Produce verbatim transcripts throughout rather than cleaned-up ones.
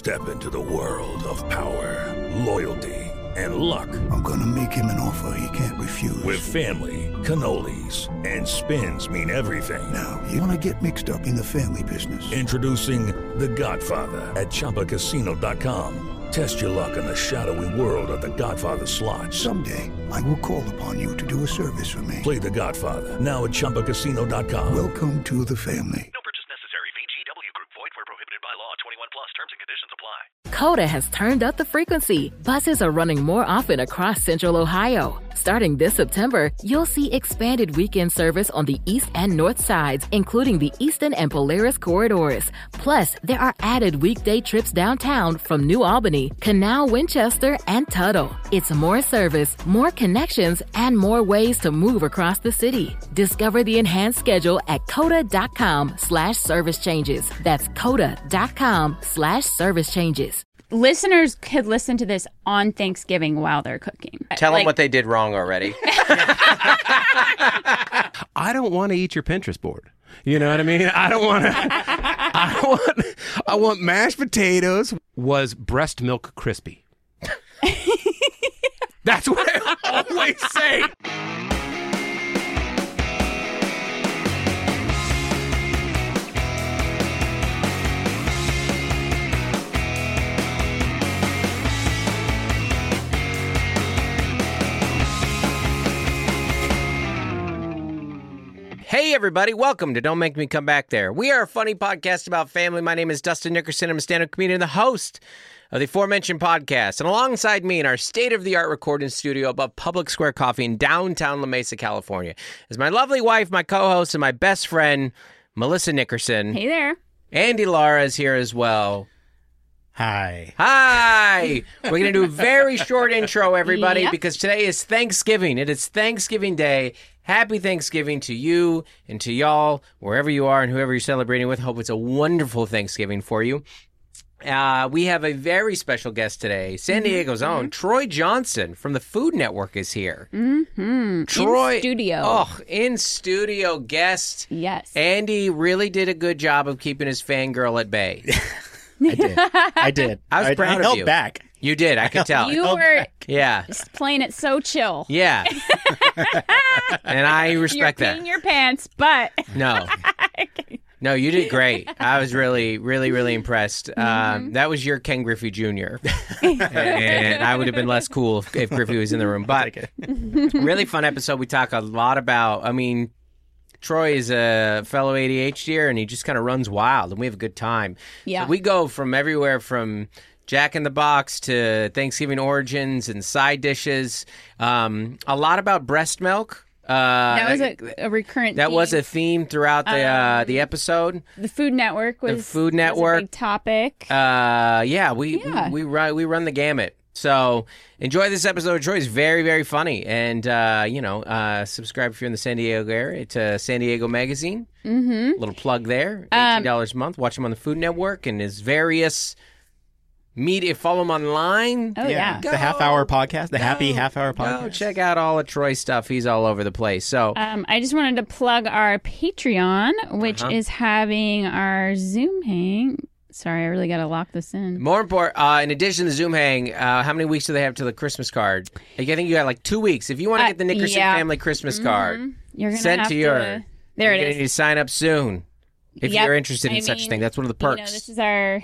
Step into the world of power, loyalty, and luck. I'm gonna make him an offer he can't refuse. With family, cannolis, and spins mean everything. Now, you wanna get mixed up in the family business. Introducing The Godfather at Chumba Casino dot com. Test your luck in the shadowy world of The Godfather slot. Someday, I will call upon you to do a service for me. Play The Godfather now at Chumba Casino dot com. Welcome to the family. No purchase necessary. V G W Group. Void where prohibited by law. twenty-one plus. Terms and conditions apply. Coda has turned up the frequency. Buses are running more often across Central Ohio. Starting this September, you'll see expanded weekend service on the east and north sides, including the Eastern and Polaris corridors. Plus, there are added weekday trips downtown from New Albany, Canal, Winchester, and Tuttle. It's more service, more connections, and more ways to move across the city. Discover the enhanced schedule at coda.com slash service changes. That's coda.com slash service changes. Listeners could listen to this on Thanksgiving while they're cooking. Tell like, them what they did wrong already. I don't want to eat your Pinterest board. You know what I mean? I don't want to. I want. I want mashed potatoes. Was breast milk crispy? That's what I always say. Hey, everybody. Welcome to Don't Make Me Come Back There. We are a funny podcast about family. My name is Dustin Nickerson. I'm a stand-up comedian and the host of the aforementioned podcast. And alongside me in our state-of-the-art recording studio above Public Square Coffee in downtown La Mesa, California, is my lovely wife, my co-host, and my best friend, Melissa Nickerson. Hey there. Andy Lara is here as well. Hi. Hi. We're going to do a very short intro, everybody, Yep. because today is Thanksgiving. It is Thanksgiving Day. Happy Thanksgiving to you and to y'all, wherever you are and whoever you're celebrating with. Hope it's a wonderful Thanksgiving for you. Uh, we have a very special guest today. San Diego's own Troy Johnson from the Food Network is here. Mm-hmm. Troy, in studio. Oh, in studio guest. Yes. Andy really did a good job of keeping his fangirl at bay. I did. I did. I was proud I of held you. back. You did. I could tell. You held were back. Yeah. just playing it so chill. Yeah. And I respect You're that. peeing your pants, but No. No, you did great. I was really, really, really impressed. Mm-hmm. Um, that was your Ken Griffey Junior And I would have been less cool if, if Griffey was in the room. But really fun episode. We talk a lot about, I mean, Troy is a fellow A D H D er, and he just kind of runs wild, and we have a good time. Yeah. So we go from everywhere from Jack in the Box to Thanksgiving origins and side dishes. Um, a lot about breast milk. Uh, that was a, a recurrent That theme. was a theme throughout the uh, Um, the episode. The Food Network was, The Food was Network. a big topic. Uh, yeah, we, Yeah. we we run we run the gamut. So enjoy this episode. Troy's very, very funny. And, uh, you know, uh, subscribe if you're in the San Diego area to San Diego Magazine. Mm-hmm. Little plug there. Um, eighteen dollars a month. Watch him on the Food Network and his various media. Follow him online. Oh, yeah. The half hour podcast, the happy half hour podcast. Go check out all of Troy's stuff. He's all over the place. So Um, I just wanted to plug our Patreon, which Uh-huh. is having our Zoom hang. Sorry, I really got to lock this in. more important, uh, in addition to Zoom Hang, uh, how many weeks do they have to the Christmas card? I think you got like two weeks. If you want to Uh, get the Nickerson yeah. family Christmas card, Mhm. You're gonna sent have to your. There you're it gonna is. need to sign up soon if Yep. you're interested in I such a mean, thing. That's one of the You know, perks. this is our,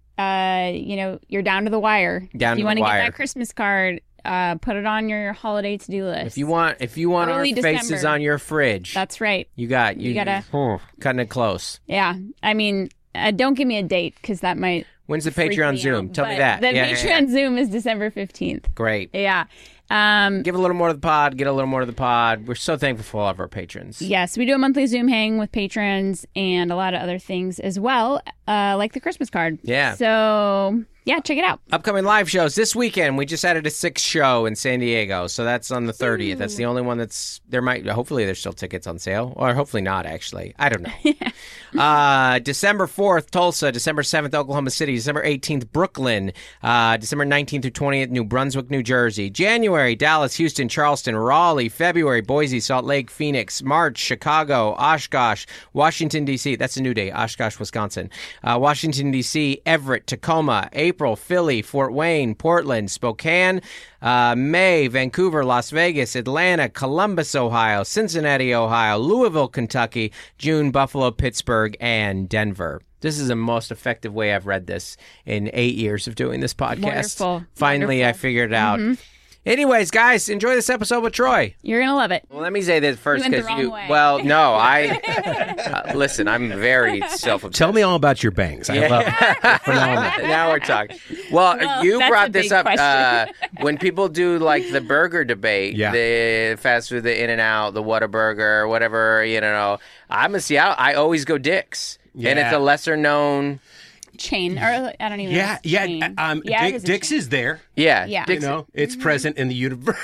uh, you know, you're down to the wire. Down if to you the want to get wire. that Christmas card, uh, put it on your holiday to-do list. If you want, if you want Early our faces December. on your fridge, That's right. you got you, You gotta- oh, cutting it close. Yeah. I mean, uh, don't give me a date because that might When's the freak Patreon me Zoom? out. Tell me But that. The Yeah, yeah, Patreon yeah. Zoom is December fifteenth. Great. Yeah. Um, Give a little more to the pod. Get a little more to the pod. We're so thankful for all of our patrons. Yes, we do a monthly Zoom hang with patrons and a lot of other things as well, uh, like the Christmas card. Yeah. So, yeah, check it out. Upcoming live shows this weekend. We just added a sixth show in San Diego, so that's on the thirtieth. That's the only one that's there. Might hopefully there's still tickets on sale, or hopefully not. Actually, I don't know. uh, December fourth, Tulsa. December seventh, Oklahoma City. December eighteenth, Brooklyn. Uh, December nineteenth through twentieth, New Brunswick, New Jersey. January January, Dallas, Houston, Charleston, Raleigh. February, Boise, Salt Lake, Phoenix. March, Chicago, Oshkosh, Washington, D C. That's a new day, Oshkosh, Wisconsin. Uh, Washington, D C, Everett, Tacoma. April, Philly, Fort Wayne, Portland, Spokane. Uh, May, Vancouver, Las Vegas, Atlanta, Columbus, Ohio, Cincinnati, Ohio, Louisville, Kentucky. June, Buffalo, Pittsburgh, and Denver. This is the most effective way I've read this in eight years of doing this podcast. Wonderful. Finally, Wonderful. I figured it out. Mm-hmm. Anyways, guys, enjoy this episode with Troy. You're going to love it. Well, let me say this first You went the because wrong you. way. Well, no, I uh, listen. I'm very self-obsessed. Tell me all about your bangs. I love it. Phenomenal. Now we're talking. Well, Well, you that's brought a this big up uh, question. when people do like the burger debate, Yeah. the fast food, the In-N-Out, the Whataburger, whatever. You know, I'm a Seattle. I always go Dick's, and it's Yeah. a lesser known. Chain. Or I don't even know. Yeah, if it's yeah. chain. Um, yeah, it Dick, is a Dick's chain. is there. Yeah, Yeah. You Dick's. know, it's present in the universe.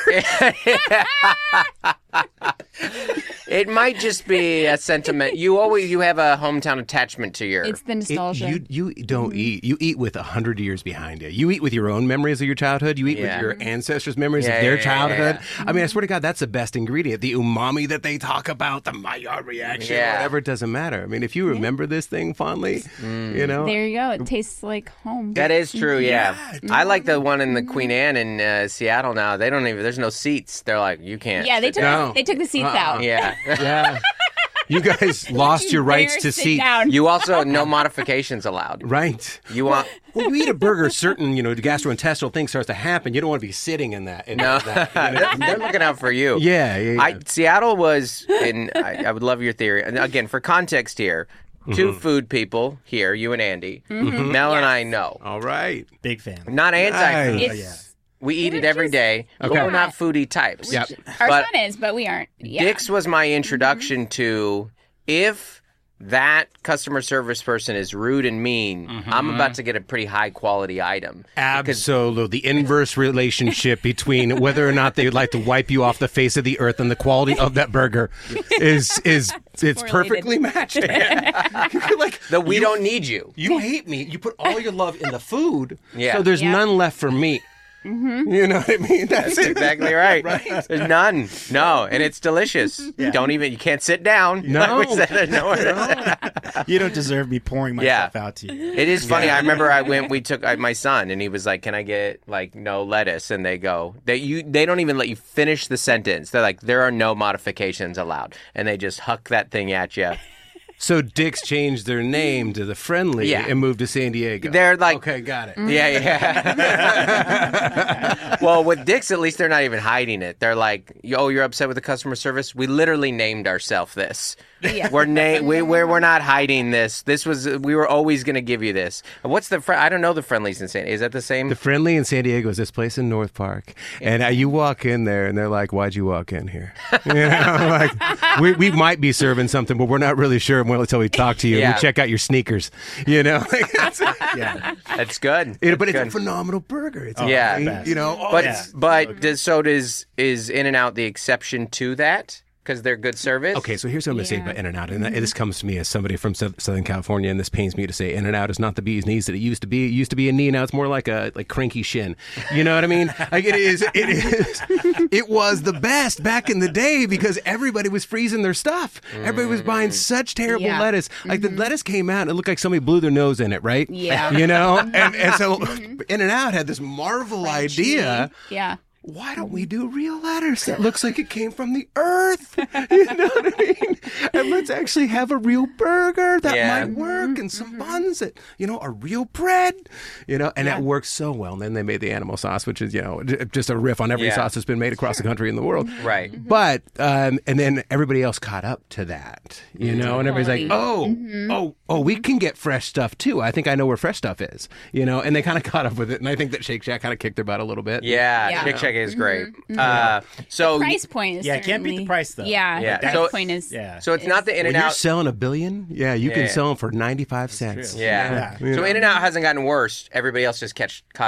It might just be a sentiment. You always you have a hometown attachment to your. It's the It- nostalgia. you you don't Mm-hmm. eat. You eat with a hundred years behind you. You eat with your own memories of your childhood. You eat Yeah. with your ancestors' memories Yeah, of their yeah, yeah, childhood. yeah. I mean, I swear to God, that's the best ingredient. The umami that they talk about, the Maillard reaction, Yeah. whatever. It doesn't matter. I mean, if you remember this thing fondly, Mm. you know. There you go. It tastes like home. That is true, yeah. I like the one in the Queen Anne in uh, Seattle now. They don't even. There's no seats. They're like, you can't. Yeah, they sit took down. No. they took the seats Uh-uh. out. Yeah. Yeah. You guys lost your rights Dare to sit seat. down. You also no modifications allowed. Right. You want. When you eat a burger, certain, you know, gastrointestinal thing starts to happen. You don't want to be sitting in that. In No, that you know? they're looking out for you. Yeah, yeah, yeah. I, Seattle was, and I, I would love your theory. And again, for context here, two Mm-hmm. food people here, you and Andy. Mm-hmm. Mel and I know. All right. Big fan. Not anti-food. Nice. Oh, yeah. We eat it every day, but Okay. we're not foodie types. Yep. Our But son is, but we aren't. Yeah. Dick's was my introduction to if that customer service person is rude and mean, I'm about to get a pretty high quality item. Absolutely. The inverse relationship between whether or not they would like to wipe you off the face of the earth and the quality of that burger is is it's Correlated. perfectly matched. You're like The we you- don't need you. You hate me. You put all your love in the food. Yeah. So there's Yeah. none left for me. You know what I mean? That's, it. Exactly right. There's none. No, and it's delicious. Don't even. You can't sit down. No. Like we said, there's nowhere to sit. You don't deserve me pouring myself out to you. It is funny. I remember I went. We took uh, my son, and he was like, "Can I get like no lettuce?" And they go, "They you they don't even let you finish the sentence. They're like, there are no modifications allowed," and they just huck that thing at you. So Dick's changed their name to the Friendly Yeah. and moved to San Diego. They're like- okay, got it. Yeah, yeah. Well, with Dick's, at least they're not even hiding it. They're like, "Oh, you're upset with the customer service? We literally named ourselves this. Yeah. We're na- we we're, we're not hiding this. This was we were always going to give you this. What's the fr- I don't know the Friendlies in San. Is that the same? The Friendly in San Diego is this place in North Park, and uh, you walk in there, and they're like, "Why'd you walk in here?" You know, like we we might be serving something, but we're not really sure until we talk to you. Yeah. And we check out your sneakers. You know, Like, that's- Yeah. That's good. it- but That's it's a good. phenomenal burger. It's Yeah. great, best. you know. Oh, But it's- but does, so does is In-N-Out the exception to that because they're good service? Okay, so here's what I'm going to say Yeah. about In-N-Out. And that- this comes to me as somebody from Sou- Southern California, and this pains me to say In-N-Out is not the bee's knees that it used to be. It used to be a knee, now it's more like a like cranky shin. You know what I mean? Like it is, it is, it was the best back in the day because everybody was freezing their stuff. Everybody was buying such terrible Yeah. lettuce. Like the lettuce came out and it looked like somebody blew their nose in it, right? Yeah. You know? And, and so In-N-Out had this marvel idea. Yeah. Why don't we do real lettuce that looks like it came from the earth? You know what I mean? And let's actually have a real burger that Yeah. might work and some buns that, you know, are real bread, you know, and that works so well. And then they made the animal sauce, which is, you know, j- just a riff on every Yeah. sauce that's been made across the country and the world. Right. But, um, and then everybody else caught up to that, you know, and everybody's like, oh, Mm-hmm. oh, oh, we can get fresh stuff too. I think I know where fresh stuff is, you know, and they kind of caught up with it. And I think that Shake Shack kind of kicked their butt a little bit. Yeah, Yeah. Shake Shack is great. Mm-hmm. Uh, so Price point is Yeah, it can't beat the certainly- price, though. Yeah. Yeah. The price So- point is. Yeah. so it's not the When you're In-N-Out. selling a billion, yeah, you Yeah. can sell them for ninety-five cents. Yeah. Yeah. So In-N-Out hasn't gotten worse. Everybody else just catch caught up.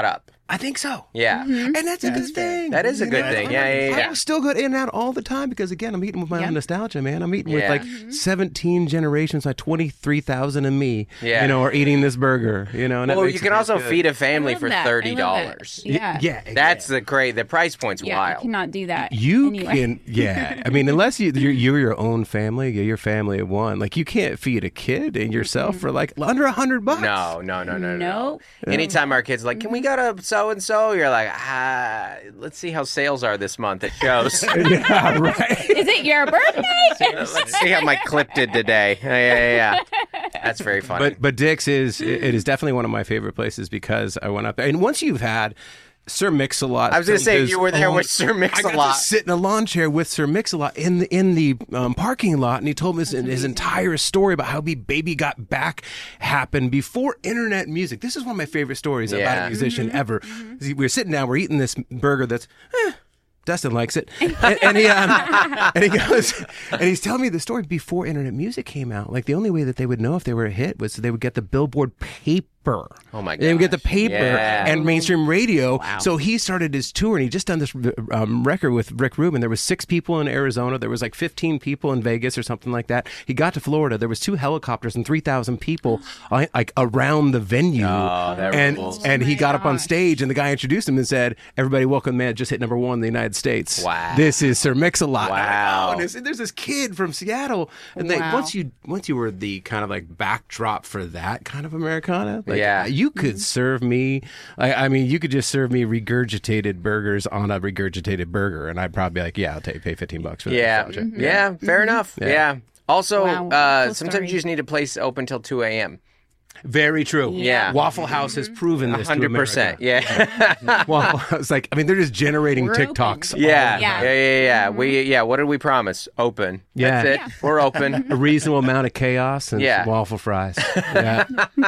I think so. Yeah. Mm-hmm. And that's a good thing. That is a You good know? thing. Yeah, yeah, yeah. I still go in and out all the time because, again, I'm eating with my Yep. own nostalgia, man. I'm eating Yeah. with like Mm-hmm. seventeen generations, like twenty-three thousand of me, Yeah. you know, are eating this burger, you know. And that Well, makes you it can taste also good. feed a I family love for that. I thirty love dollars. that. Yeah. Yeah. That's the great. The price point's Yeah, wild. you cannot do that. You anyway. can, yeah. I mean, unless you, you're, you're your own family, you're your family of one. Like, you can't feed a kid and yourself for like under a hundred bucks. No, no, no, no, no. Nope. Anytime our kids are like, can we go to so and so? You're like, ah, let's see how sales are this month. It shows. Yeah, right. Is it your birthday? Let's see how my clip did today. Yeah, yeah, yeah. That's very funny. But but Dick's is it it is definitely one of my favorite places because I went up there, and once you've had Sir Mix-a-Lot, I was going to say, there's you were there a- with Sir I got Mix-a-Lot. to sit in a lawn chair with Sir Mix-a-Lot in the in the um, parking lot, and he told me his, his entire story about how he Baby Got Back happened before internet music. This is one of my favorite stories about Yeah. a musician Mm-hmm. ever. We were sitting down, we're eating this burger that's. Eh, Dustin likes it, and, and he um, and he goes, and he's telling me the story before internet music came out. Like the only way that they would know if they were a hit was they would get the Billboard paper. Oh my They would get the gosh. paper Yeah. and mainstream radio. So he started his tour, and he just done this um, record with Rick Rubin. There was six people in Arizona. There was like fifteen people in Vegas or something like that. He got to Florida. There was two helicopters and three thousand people uh, like around the venue. Oh, that and rules. and he my got up on gosh. stage, and the guy introduced him and said, "Everybody, welcome, man! Just hit number one in the United States. Wow. This is Sir Mix-a-Lot." Wow. And there's, there's this kid from Seattle, and they, Wow. once you once you were the kind of like backdrop for that kind of Americana, like, Yeah. you could serve me. I, I mean, you could just serve me regurgitated burgers on a regurgitated burger, and I'd probably be like, "Yeah, I'll take pay fifteen bucks for that." Yeah, nostalgia." yeah, fair enough. Yeah. Also, Wow, uh, cool sometimes story. you just need a place open till two a.m. Very true. Yeah. Waffle House has proven this. to Hundred percent. America. Yeah. Waffle House, like, I mean, they're just generating We're TikToks. open. yeah. Yeah. Yeah. Yeah. Yeah. We. Yeah. What did we promise? Open. Yeah. That's it. We're open. A reasonable amount of chaos and Yeah. some waffle fries. Yeah.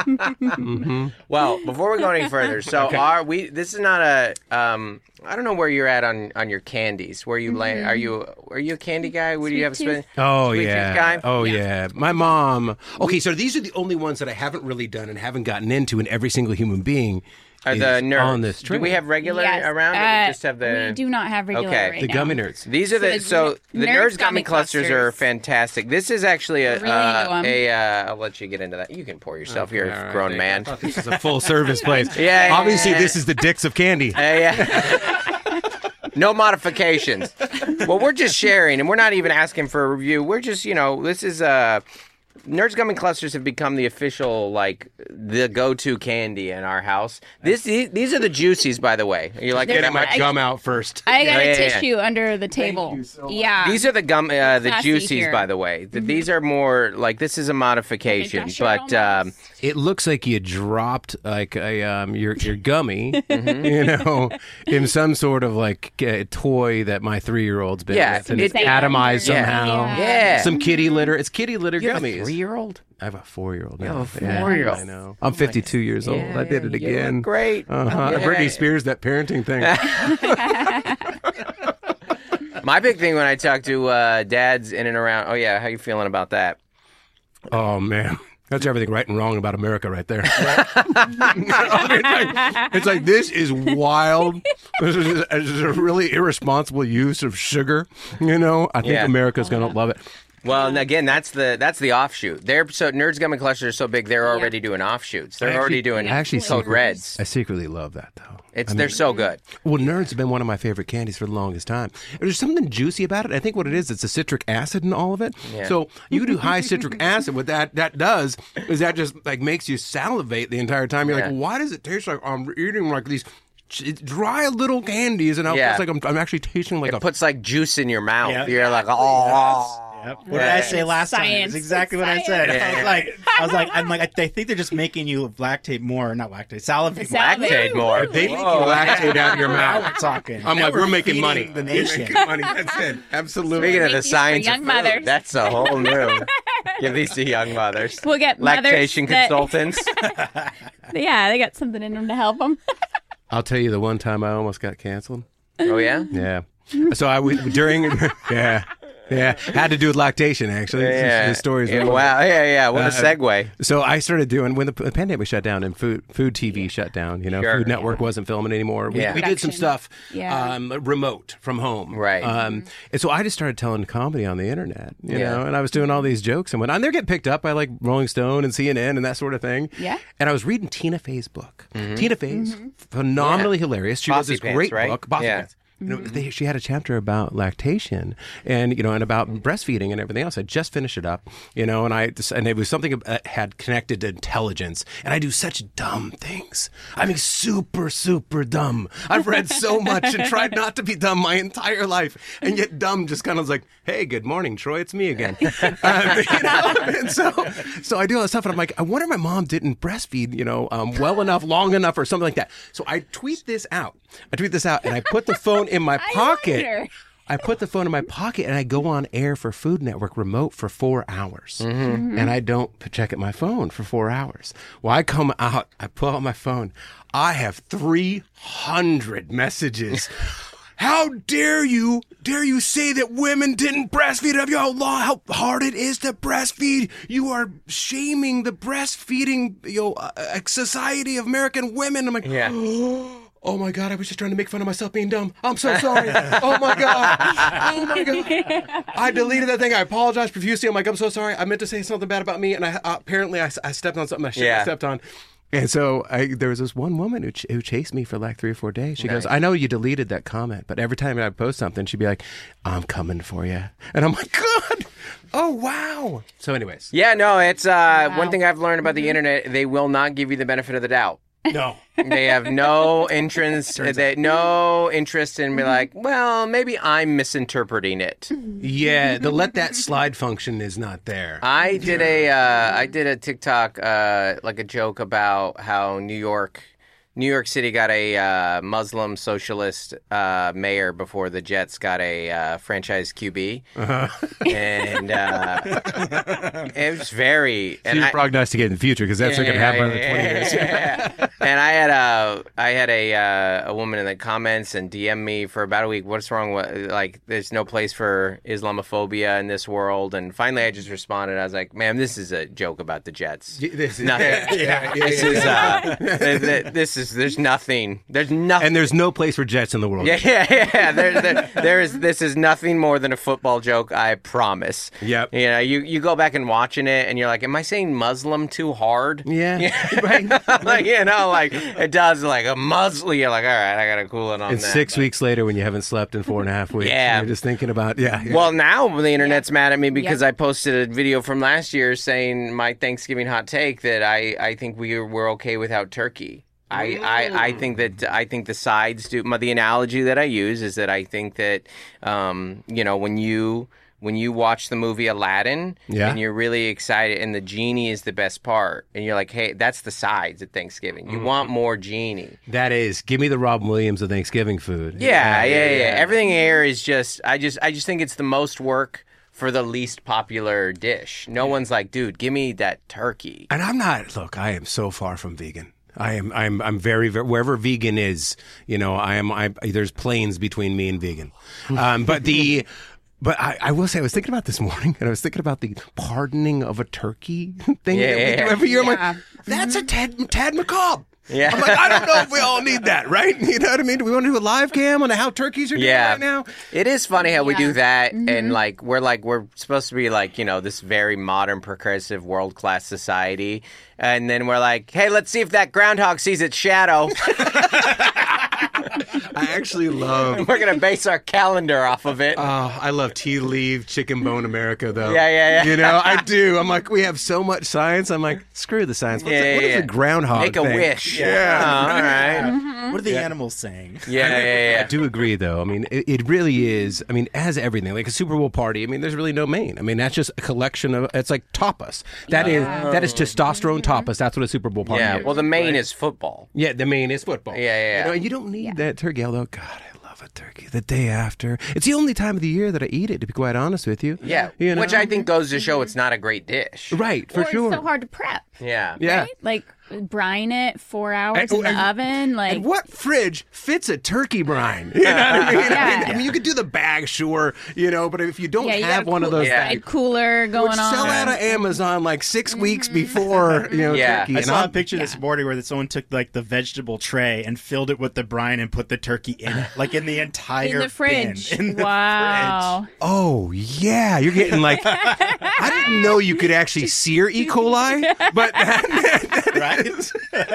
Well, before we go any further, so are we? This is not a. Um, I don't know where you're at on, on your candies. Where you lay? Are you are you a candy guy? Would you have a Sweet spin? Oh Sweet tooth yeah. guy? Oh yeah. My mom. Okay, so these are the only ones that I haven't really done and haven't gotten into, and every single human being Are is the nerds on this Do train. we have regular Yes. around? or Uh, we just have the. We do not have regular Okay. right the now. gummy nerds? These are the So so the the Nerds nerds gummy gummy clusters, clusters. are fantastic. This is actually a Really uh, into 'em. a. Uh, I'll let you get into that. You can pour yourself. You're All a right, grown thank you. man. I thought this is a full service place. Yeah, yeah, Obviously, yeah. this is the dicks of candy. Uh, yeah. No modifications. Well, we're just sharing, and we're not even asking for a review. We're just, you know, this is uh, Nerds Gummy Clusters have become the official, like, the go-to candy in our house. This these, these are the juicies, by the way. You're like, Getting my I- gum out first. I got Yeah, a yeah, yeah. tissue under the table. Yeah. these are the gum, uh, the Classy juicies, here. by the way. Th- These are more like this is a modification, Like a gusher but um, almost. It looks like you dropped like a um your your gummy, you know, in some sort of like uh, toy that my three year old's been Yeah, with, and it- it's it- atomized Yeah. somehow. Yeah. Some kitty litter. It's kitty litter you have a gummies. three-year-old. I have a four year old. You have a Yeah, four-year-old. I know. I'm fifty-two years old. Yeah, I did it you look again. great. Uh-huh. Yeah. Britney Spears, that parenting thing. My big thing when I talk to uh, dads in and around, oh yeah, how you feeling about that? Oh man. That's everything right and wrong about America right there. I mean, it's, like, it's like, this is wild. This is, this is a really irresponsible use of sugar. You know, I think Yeah. America's going to love it. Well, and again, that's the that's the offshoot. They're so Nerds Gummy Clusters are so big, they're already doing offshoots. They're I already actually- doing I actually Code secretly- Reds. I secretly love that, though. It's I they're mean, so good. Well, Nerds have been one of my favorite candies for the longest time. There's something juicy about it. I think what it is, it's the citric acid in all of it. Yeah. So you do high citric acid. What that that does is that just like makes you salivate the entire time. You're Yeah. like, why does it taste like I'm eating like these ch- dry little candies? And I Yeah. it's like I'm, I'm actually tasting like It a. puts like juice in your mouth. Yeah. You're like, oh. Yep. What did I say last time? Science. It's exactly what Science. I said. Yeah. I was like, I was like, I'm like, I they think they're just making you lactate more, not lactate, salivate more. Salivate. Lactate more. They make you Whoa. lactate out of your Now mouth. we're talking. I'm Now like, we're making feeding money. The We're nation. making money. That's it. Absolutely. Speaking of the Make these for science young of food, mothers. that's a whole new. Give these to young mothers. We'll get mothers Lactation that- consultants. Yeah, they got something in them to help them. I'll tell you the one time I almost got canceled. Oh yeah. Yeah. So I would during yeah. Yeah, had to do with lactation, actually. Yeah. This story is Yeah, wow. Yeah, yeah. What a segue. So I started doing, when the p- pandemic shut down and food food T V shut down, you know, Sure. Food Network wasn't filming anymore. We, Yeah. we did some Production. stuff Yeah. um, remote from home. Right. Um, and so I just started telling comedy on the internet, you Yeah. know, and I was doing all these jokes and whatnot. And they're getting picked up by like Rolling Stone and C N N and that sort of thing. Yeah. And I was reading Tina Fey's book. Tina Fey's phenomenally hilarious. She Bossy wrote this Pants, great right? book, Bossy Yeah. Pants. You know, they, she had a chapter about lactation and, you know, and about breastfeeding and everything else. I just finished it up, you know, and I just, and it was something that had connected to intelligence. And I do such dumb things. I mean, super, super dumb. I've read so much and tried not to be dumb my entire life. And yet dumb just kind of was like, hey, good morning, Troy. It's me again. um, you know, and so, so I do all this stuff and I'm like, I wonder if my mom didn't breastfeed, you know, um, well enough, long enough or something like that. So I tweet this out. I tweet this out and I put the phone in my pocket. wonder. I put the phone in my pocket and I go on air for Food Network remote for four hours. Mm-hmm. And I don't p- check at my phone for four hours. Well, I come out, I pull out my phone. I have three hundred messages. How dare you, dare you say that women didn't breastfeed? Have you how long, how hard it is to breastfeed? You are shaming the breastfeeding, you know, uh, uh, society of American women. I'm like, Yeah. oh my God, I was just trying to make fun of myself being dumb. I'm so sorry. Oh my God. Oh my God. I deleted that thing. I apologize profusely. I'm like, I'm so sorry. I meant to say something bad about me. And I uh, apparently I, I stepped on something I shouldn't Yeah. have stepped on. And so I, there was this one woman who, ch- who chased me for like three or four days. She goes, I know you deleted that comment, but every time I post something, she'd be like, I'm coming for you. And I'm like, God. Oh, wow. So anyways. Yeah, no, it's uh, one thing I've learned about the internet. They will not give you the benefit of the doubt. No. They have no interest. They no interest in be like, well, maybe I'm misinterpreting it. Yeah, the let that slide function is not there. I did a uh, I did a TikTok uh, like a joke about how New York New York City got a uh, Muslim socialist uh, mayor before the Jets got a uh, franchise Q B, Uh-huh. and uh, it was very. So And you're I, prognosticating the future because that's Yeah, not going to yeah, happen yeah, in twenty yeah, years. yeah, yeah. And I had a I had a uh, a woman in the comments and D M me for about a week. What's wrong with like? There's no place for Islamophobia in this world. And finally, I just responded. I was like, "Ma'am, this is a joke about the Jets. This is, Nothing. yeah, yeah, This yeah, is yeah. uh, th- th- this is there's nothing. There's nothing. And there's no place for Jets in the world. Yeah, yeah, yeah. There, there, there is. This is nothing more than a football joke. I promise. Yep. You know, you, you go back and watching it, and you're like, "Am I saying Muslim too hard?" Yeah, right. Like, you know, like it does like a Muslim. You're like, all right, I gotta cool it on And that. six but- weeks later, when you haven't slept in four and a half weeks, Yeah. you're just thinking about yeah. yeah. Well, now the internet's mad at me because Yep. I posted a video from last year saying my Thanksgiving hot take that I, I think we were okay without turkey. I, I, I think that I think the sides do. My, the analogy that I use is that I think that um, you know when you when you watch the movie Aladdin Yeah. and you're really excited and the genie is the best part and you're like, hey, that's the sides at Thanksgiving. You want more genie. that is, give me the Robin Williams of Thanksgiving food. Yeah, yeah, yeah. Everything here is just. I just I just think it's the most work for the least popular dish. No one's like, dude, give me that turkey. And I'm not. Look, I am so far from vegan. I am. I'm. I'm very, very. Wherever vegan is, you know, I am. I there's planes between me and vegan. Um, but the. But I, I will say, I was thinking about this morning, and I was thinking about the pardoning of a turkey thing Yeah, that we yeah, do yeah. every year. I'm Yeah. like, that's a Tad, Tad McCobb. Yeah. I'm like, I don't know if we all need that, right? You know what I mean? Do we want to do a live cam on how turkeys are doing Yeah. right now? It is funny how we Yeah. do that, and like we're like we're supposed to be like you know this very modern, progressive, world class society, and then we're like, hey, let's see if that groundhog sees its shadow. I actually love. We're gonna base our calendar off of it. Oh, I love tea leaf chicken bone America, though. Yeah, yeah, yeah. You know, I do. I'm like, we have so much science. I'm like, screw the science. What's Yeah, the, what yeah, is yeah. the groundhog Make a thing? wish. Yeah. Oh, all right. What are the animals saying? Yeah, yeah, I yeah. do agree, though. I mean, it, it really is. I mean, as everything, like a Super Bowl party. I mean, there's really no main. I mean, that's just a collection of. It's like tapas. That is that is testosterone tapas. That's what a Super Bowl party Yeah. is. Well, the main is football. yeah, the main is football. Yeah, yeah, yeah. You know, and you don't need that turkey. Although, God, I love a turkey. The day after, it's the only time of the year that I eat it. To be quite honest with you. Yeah, You know? which I think goes to show it's not a great dish. Right, for or sure. it's so hard to prep. Yeah. Yeah. Right? Like brine it four hours And- in the and- oven. Like, And what fridge fits a turkey brine? You know what I mean? Yeah. I mean, you could do the bag, sure, you know, but if you don't yeah, you have got a one of cool- those Yeah. things, a cooler going which on. sell out of Amazon like six weeks before, you know, Yeah. turkey. I And saw I'm- a picture this morning where someone took like the vegetable tray and filled it with the brine and put the turkey in it, like in the entire in the fridge. bin, in the wow. Oh yeah, you're getting like I didn't know you could actually sear E. coli, but fridge, right?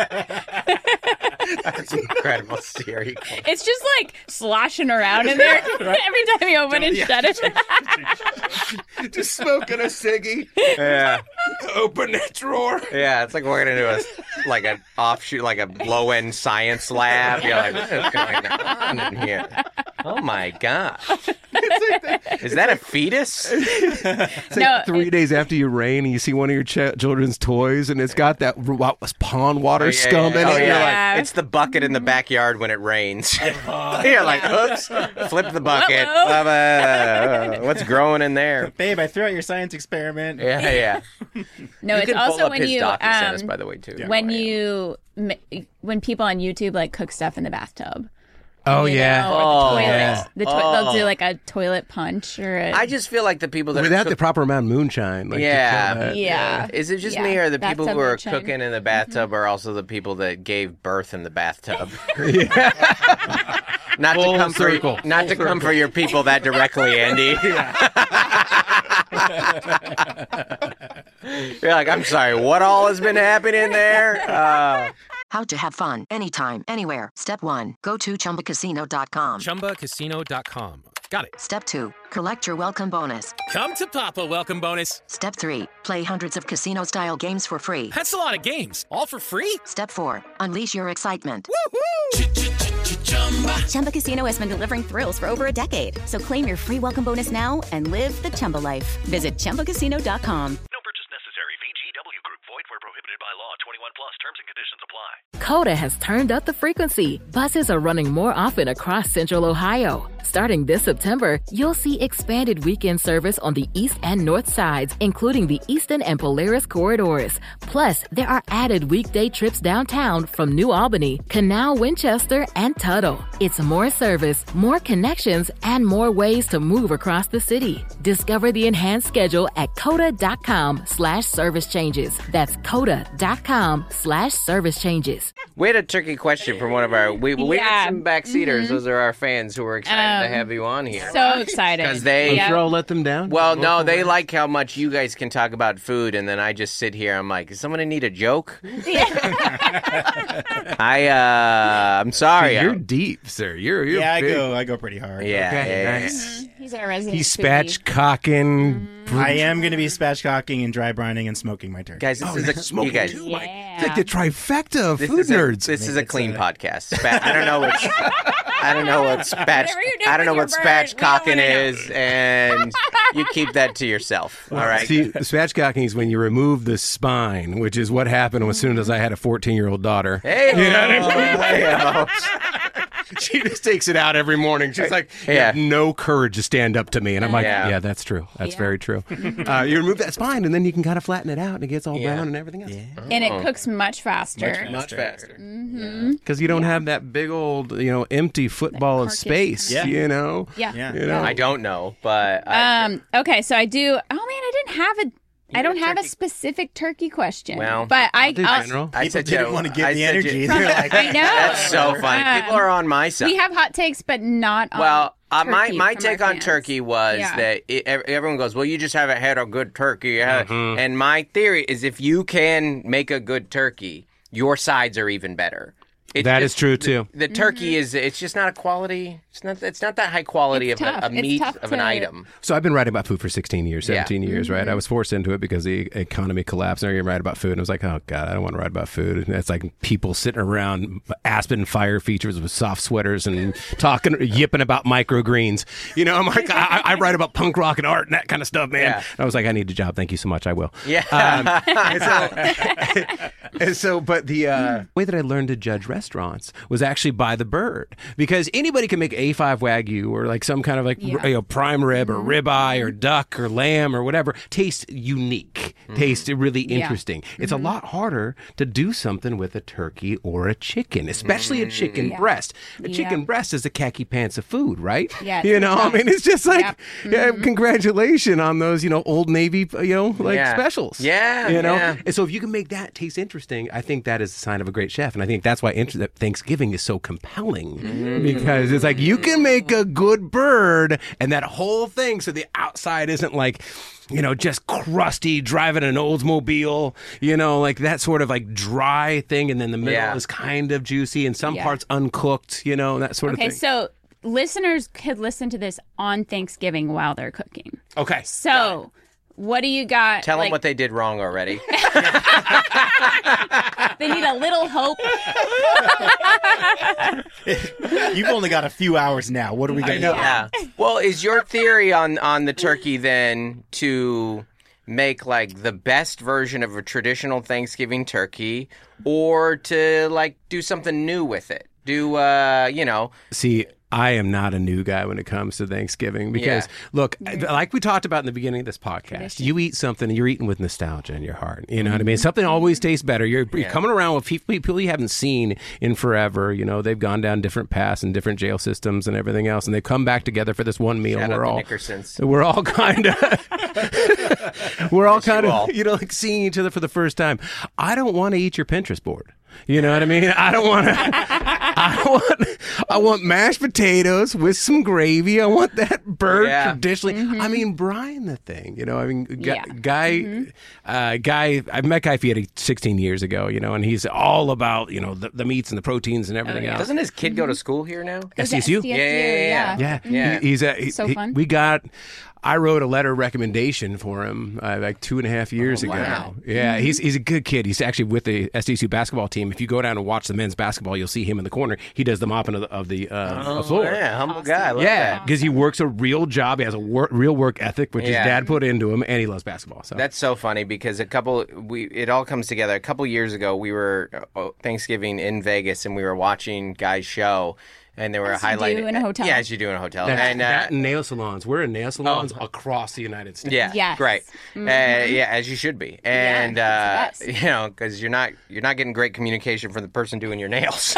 That's incredible, Siri. It's just like sloshing around in there every time you open and shut it. just smoking a ciggy, Yeah, open that drawer. yeah. It's like we're gonna do a like an offshoot, like a low end science lab. You're like, what is going on in here? Oh my god, is that a fetus? It's like No, three days after you rain and you see one of your ch- children's toys and it's got that what was pond water Yeah, scum yeah, in oh, it. yeah. You're like, Yeah. It's the bucket in the backyard when it rains. You're like, oops, flip the bucket. Uh-oh. Blah, blah, blah. What's growing in there? Babe, I threw out your science experiment. Yeah, yeah. No, You it's can pull also up when his you doc he sent us, um, by the way, too. when you m- when people on YouTube like cook stuff in the bathtub. oh you yeah. know, or Oh, the toilet. yeah. The to- they'll do Oh. like a toilet punch or a, I just feel like the people that Without are the cook- proper amount of moonshine. Like, to Yeah. kill that. yeah. Is it just Yeah, me, or the people bathtub who are moonshine. cooking in the bathtub are also the people that gave birth in the bathtub? Not Full to come circle. for not to come for your people that directly, Andy. You're like, I'm sorry, what all has been happening there? Uh, How to have fun anytime, anywhere. Step one, go to chumba casino dot com. Chumba Casino dot com. Got it. Step two, collect your welcome bonus. Come to Papa welcome bonus. Step three, play hundreds of casino style games for free. That's a lot of games. All for free? Step four, unleash your excitement. Chumba Casino has been delivering thrills for over a decade. So claim your free welcome bonus now and live the Chumba life. Visit chumba casino dot com. No purchase necessary. V G W Group. Void where prohibited by law. twenty-one plus. Terms and conditions apply. Coda has turned up the frequency. Buses are running more often across Central Ohio. Starting this September, you'll see expanded weekend service on the east and north sides, including the Eastern and Polaris corridors. Plus, there are added weekday trips downtown from New Albany, Canal, Winchester, and Tuttle. It's more service, more connections, and more ways to move across the city. Discover the enhanced schedule at coda.com slash service changes. That's coda.com slash service changes. we had a tricky question from one of our. We, we Yeah. had some backseaters. Those are our fans who were excited to Um, have you on here. So excited. Because they- I'm Yep. sure I'll let them down. Well, no, Local they way. like how much you guys can talk about food, and then I just sit here. I'm like, is someone need a joke? I, uh, I'm sorry. You're I'm- deep, sir. You're, you're Yeah, I big. go, I go pretty hard. yeah, Okay, yeah, yeah. nice. He's our resident. He's foodie. spatchcocking. I am going to be spatchcocking and dry brining and smoking my turkey. Guys, this Oh, is you're a smoking you guys. too, Mike. Yeah. It's like the trifecta of This food is a, nerds. this is a clean a- podcast. Spa- I don't know what I don't know what spatch Whatever you do I don't know with what your bird, we don't spatchcocking wanna know. is, and you keep that to yourself. All right. See, spatchcocking is when you remove the spine, which is what happened as soon as I had a fourteen-year-old daughter. Hey, hey, She just takes it out every morning. She's like, you Yeah. have no courage to stand up to me. And I'm like, Yeah. yeah, that's true. That's Yeah. very true. Uh, you remove that spine, and then you can kind of flatten it out, and it gets all Yeah. brown and everything else. And it cooks much faster. much faster. Because you don't have that big old, you know, empty football of carcass space, kind of- you know? Yeah. Yeah. You know? I don't know, but I, Um. Okay. So I do. Oh man, I didn't have a. I don't got have a turkey. specific turkey question. Well, but I. Do I'll- general. I People said didn't you- want to give I the said energy. you- They're like, I know. That's so funny. Um, People are on my side. We have hot takes, but not. On Well, uh, my turkey my from take our on fans. turkey was Yeah. that it, ev- everyone goes, well, you just haven't had a good turkey. You haven't- And my theory is if you can make a good turkey, your sides are even better. It That just- is true, too. The, the turkey is it's just not a quality. It's not it's not that high quality It's of a, tough. a It's meat tough of an to- item. So I've been writing about food for sixteen years, Yeah. seventeen years, right? Mm-hmm. I was forced into it because the economy collapsed. And I was write about food, and I was like, oh god, I don't want to write about food. And it's like people sitting around Aspen fire features with soft sweaters and talking, yipping about microgreens. You know, I'm like, I, I write about punk rock and art and that kind of stuff, man. Yeah. And I was like, I need a job. Thank you so much. I will. Yeah. Um, and, so, and so, but the uh, way that I learned to judge restaurants restaurants was actually by the bird, because anybody can make A five Wagyu or like some kind of like Yeah. you know, prime rib or ribeye or duck or lamb or whatever taste unique, Mm-hmm. taste really Yeah. interesting. It's a lot harder to do something with a turkey or a chicken, especially a chicken Yeah. breast. A chicken Yeah. breast is the khaki pants of food, right? Yeah, it's you the know, I best. mean, it's just like, Yep. yeah, congratulations on those, you know, Old Navy, you know, like Yeah. specials. Yeah, you know. yeah. And so if you can make that taste interesting, I think that is a sign of a great chef, and I think that's why inter- that Thanksgiving is so compelling Mm-hmm. because it's like you can make a good bird and that whole thing, so the outside isn't like, you know, just crusty driving an Oldsmobile, you know, like that sort of like dry thing, and then the middle Yeah. is kind of juicy and some Yeah. parts uncooked, you know, that sort Okay, of thing. so listeners could listen to this on Thanksgiving while they're cooking. Okay. So, what do you got? Tell them like, what they did wrong already. they need a little hope. You've only got a few hours now. What are we going to do? Yeah. Well, is your theory on on the turkey then to make like the best version of a traditional Thanksgiving turkey, or to like do something new with it? Do uh, you know? See, I am not a new guy when it comes to Thanksgiving because, Yeah. look, like we talked about in the beginning of this podcast, you eat something, you're eating with nostalgia in your heart. You know what I mean? Something always tastes better. You're, you're Yeah. coming around with people, people you haven't seen in forever. You know, they've gone down different paths and different jail systems and everything else, and they come back together for this one meal. Shout and out we're to all Nickersons. we're all kind of we're all Miss you kind of all. you know like seeing each other for the first time. I don't want to eat your Pinterest board. You know what I mean? I don't want to. I want. I want mashed potatoes with some gravy. I want that bird Yeah. traditionally. I mean, Brian, the thing. You know, I mean, Guy. Yeah. Guy, uh, Guy I met Guy Fieri sixteen years ago. You know, and he's all about you know the, the meats and the proteins and everything else. Doesn't his kid go to school here now? S D S U? Yeah, Yeah, yeah, yeah. Yeah, Yeah. He- he's a, he- So he- fun. We got. I wrote a letter of recommendation for him uh, like two and a half years Oh, ago. wow. Yeah, he's he's a good kid. He's actually with the S D S U basketball team. If you go down and watch the men's basketball, you'll see him in the corner. He does the mopping of the, of the uh, floor. Oh, yeah, humble guy. I love Yeah, that. because he works a real job. He has a wor- real work ethic, which Yeah. his dad put into him, and he loves basketball. So That's so funny because a couple we it all comes together. A couple years ago, we were uh, Thanksgiving in Vegas, and we were watching Guy's show, and they were As you do highlighting in a hotel. Yeah, as you do in a hotel, That's- and uh, that and nail salons. We're in nail salons across the United States. yeah, Yes. great, Mhm. uh, yeah, as you should be, and Yeah, uh, it's the you know, because you're not you're not getting great communication from the person doing your nails.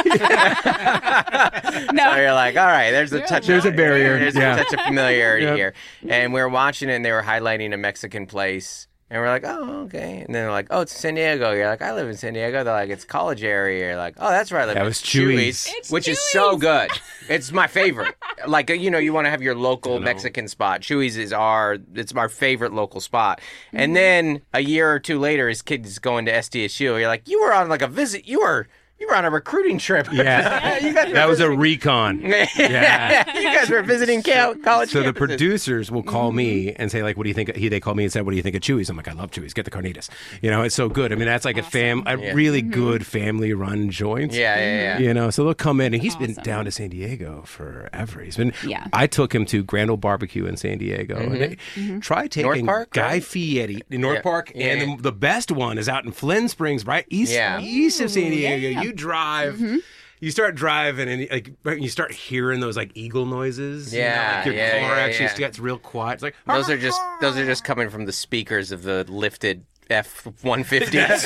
No. So you're like, all right, there's a touch. There's of, a barrier, There's yeah. a touch of familiarity Yep. here, and we were watching it, and they were highlighting a Mexican place. And we're like, oh, okay. And then they're like, oh, it's San Diego. You're like, I live in San Diego. They're like, it's college area. You're like, oh, that's where I live. That It's was Chewy's. It's which is so Chewy's. good. It's my favorite. Like, you know, you want to have your local Mexican spot. Chewy's is our, it's our favorite local spot. And then a year or two later, his kid's going to S D S U. You're like, you were on like a visit. You were, you were on a recruiting trip. Yeah. You guys were That was a visiting- recon. Yeah. You guys were visiting cal- college So the campuses. producers will call Mm-hmm. me and say, like, what do you think? He, they call me and said, what do you think of Chewy's? I'm like, I love Chewy's. Get the carnitas. You know, it's so good. I mean, that's like a fam, a Yeah. really good family run joint. Yeah, yeah, yeah. You know, so they'll come in, and he's been down to San Diego forever. He's been. Yeah. I took him to Grand Ole Barbecue in San Diego. And they, Try taking North Park, Guy right? Fieri in North Yeah. Park, Yeah, and yeah. The, the best one is out in Flynn Springs, right east Yeah. east of San Diego. yeah. You drive. You start driving and like you start hearing those like eagle noises. you know, Yeah, like your yeah, car yeah, actually yeah. gets real quiet. It's like Those are just those are just coming from the speakers of the lifted F one fifties.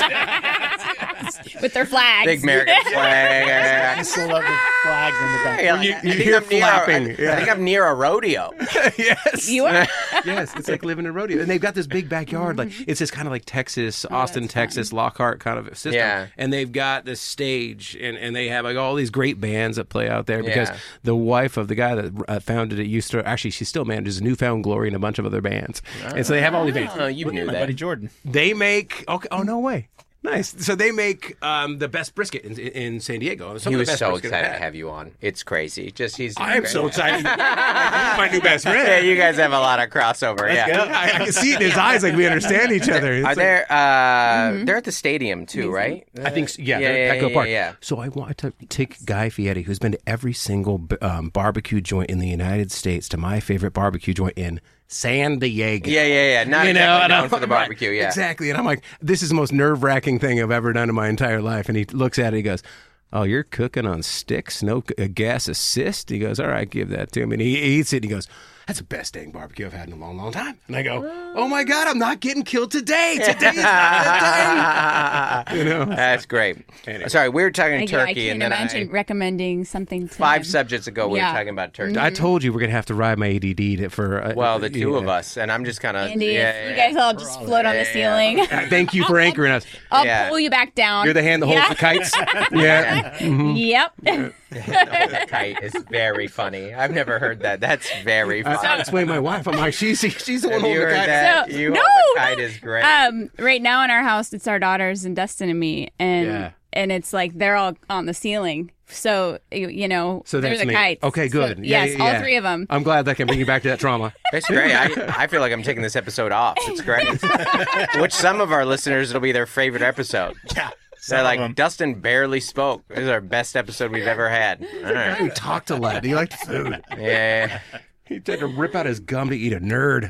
With their flags. Big American I flag. still love the flags in the back. Yeah, you- I you think hear I'm near a- flapping, I, yeah. I think I'm near a rodeo. yes, You are? yes, it's like living in a rodeo, and they've got this big backyard. Like it's this kind of like Texas, Austin, Texas, Lockhart kind of system. Yeah. And they've got this stage, and, and they have like all these great bands that play out there because Yeah. the wife of the guy that uh, founded it used to actually she still manages Newfound Glory and a bunch of other bands, and so they have all these bands. Oh, you knew My that. buddy Jordan. They make okay. Oh no way. Nice. So they make um, the best brisket in, in San Diego. Some He of the was best so brisket I've excited to had. have you on. It's crazy. Just he's. I am great. so excited. He's my new best friend. Yeah, you guys have a lot of crossover. Yeah. Yeah, I, I can see it in his eyes like we understand each other. It's Are like- there? Uh, They're at the stadium too, right? I think so. Yeah, Yeah, they're yeah, at Petco yeah, Park. yeah. So I want to take Guy Fieri, who's been to every single um, barbecue joint in the United States, to my favorite barbecue joint in San Diego. Yeah, yeah, yeah. Not You know, exactly and known I'm- for the barbecue. right, Yeah, exactly. And I'm like, this is the most nerve wracking thing I've ever done in my entire life. And he looks at it, he goes, oh, you're cooking on sticks, no uh, gas assist? He goes, all right, give that to him. And he eats it. And he goes, that's the best dang barbecue I've had in a long, long time. And I go, oh, my God, I'm not getting killed today. Today's not the day. You know? That's great. Anyway. Sorry, we were talking I, turkey. I can't and then imagine I, recommending something to Five him. subjects ago, we Yeah. were talking about turkey. Mm-hmm. I told you we're going to have to ride my A D D to, for... Uh, Well, the two yeah. of us, and I'm just kind of... Andy, yeah, if yeah, you yeah. guys all just float on the ceiling. Uh, Thank you for anchoring us. I'll Yeah. pull you back down. You're the hand that holds yeah. the kites. Yeah. Mhm. Yep. The kite is very funny. I've never heard that. That's very I funny. I explained my wife. I'm like, she's, she's the one Have you holding the heard kite. that? So- you no, hold the kite no. is great. Um, right now in our house, it's our daughters and Dustin and me, and Yeah. and it's like they're all on the ceiling. So you, you know, So they're that's the me. kites. Okay, good. So, Yeah, yes, yeah, all yeah. three of them. I'm glad that can bring you back to that trauma. It's great. I, I feel like I'm taking this episode off. It's great. Which some of our listeners, it'll be their favorite episode. Yeah. They're like, Dustin barely spoke. This is our best episode we've ever had. All He right. talked a lot. He liked food. Yeah. He tried to rip out his gum to eat a nerd.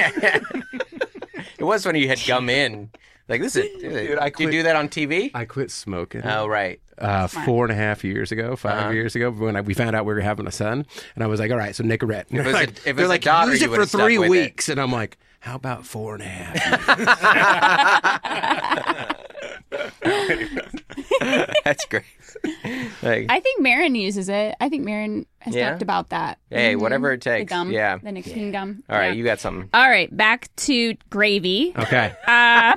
It was when you had gum in. Like, this is... Dude, I Did you quit- do that on T V? I quit smoking. Oh, right. Uh, four and a half years ago, five Uh-huh. years ago, when I, we found out we were having a son, and I was like, "All right, so Nicorette." If it was a- like, if it they're was a like, daughter, use you it for would've stuck three with it. weeks, and I'm like, "How about four and a half?" That's great. Like, I think Marin uses it. I think Marin has Yeah? talked about that. hey, Mhm. whatever it The takes. gum, Yeah. the nicotine gum. All right, Yeah. you got something. All right, back to gravy. Okay. Uh,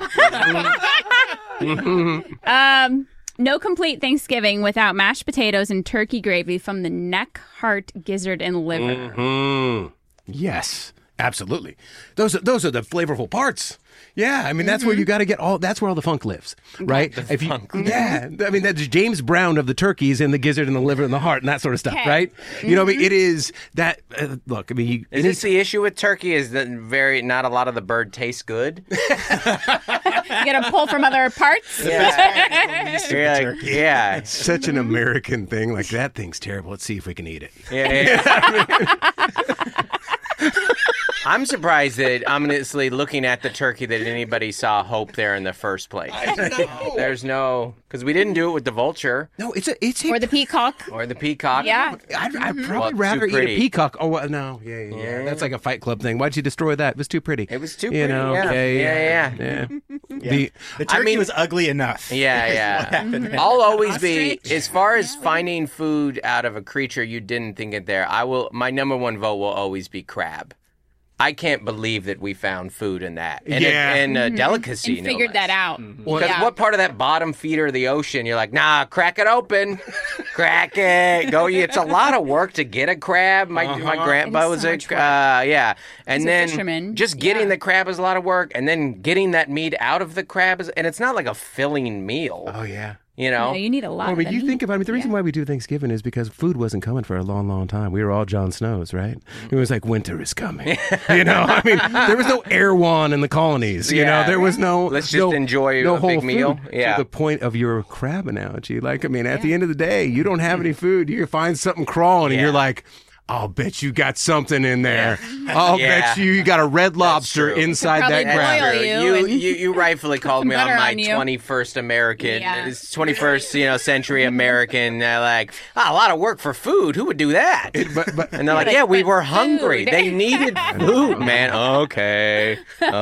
um, no complete Thanksgiving without mashed potatoes and turkey gravy from the neck, heart, gizzard, and liver. Hmm. Yes, absolutely. Those are, those are the flavorful parts. Yeah, I mean that's where you got to get all. That's where all the funk lives, right? if you, yeah, I mean that's James Brown of the turkeys and the gizzard and the liver and the heart and that sort of stuff, Okay. right? You know, I mean, it is that. Uh, look, I mean, you, Is this the issue with turkey? Is that very not a lot of the bird tastes good? You gotta pull from other parts. Yeah. You're like, yeah. it's such an American thing. Like that thing's terrible. Let's see if we can eat it. Yeah, yeah. I'm surprised that, honestly, looking at the turkey, that anybody saw hope there in the first place. I know. There's no, because we didn't do it with the vulture No, it's a it's a. Or the peacock. or the peacock. Yeah. I'd, I'd Well, probably it's rather too eat a pretty. peacock. Oh well, no, yeah, yeah, yeah, Yeah. That's like a Fight Club thing. Why'd you destroy that? It was too pretty. It was too You pretty, know, yeah. okay, Yeah, yeah. Yeah. The- The turkey I mean- was ugly enough. Yeah, What yeah. happened? I'll always be, Ostrich. as far as finding food out of a creature you didn't think it there, I will, my number one vote will always be crab. I can't believe that we found food in that. And, Yeah. it, and a delicacy, And no figured less. that out. Because Yeah. what part of that bottom feeder of the ocean, you're like, nah, crack it open. Crack it. Go. It's a lot of work to get a crab. My my grandpa It is was so a, much work. uh, yeah. And He's a then fisherman. just getting Yeah. the crab is a lot of work. And then getting that meat out of the crab is, and it's not like a filling meal, oh yeah. you know? No, you need a lot. Oh, of but the you meat. think about it. I mean, the reason Yeah. why we do Thanksgiving is because food wasn't coming for a long, long time. We were all Jon Snows, right? It was like winter is coming. You know, I mean, there was no Erewhon in the colonies. You Yeah. know, there was no. Let's just no, enjoy no a whole big meal. food. Yeah. To the point of your crab analogy, like I mean, at the end of the day, you don't have any food. You find something crawling, and Yeah. you're like. I'll bet you got something in there. I'll Yeah. bet you you got a red lobster true. inside Probably that crab. boil True. you You, and you you rightfully called some me on butter my on you. twenty-first American, Yeah. it's twenty-first you know century American. Uh, like ah, a lot of work for food. Who would do that? But, but, And they're like, Like, yeah, we but were hungry. food. They needed food, man. Okay,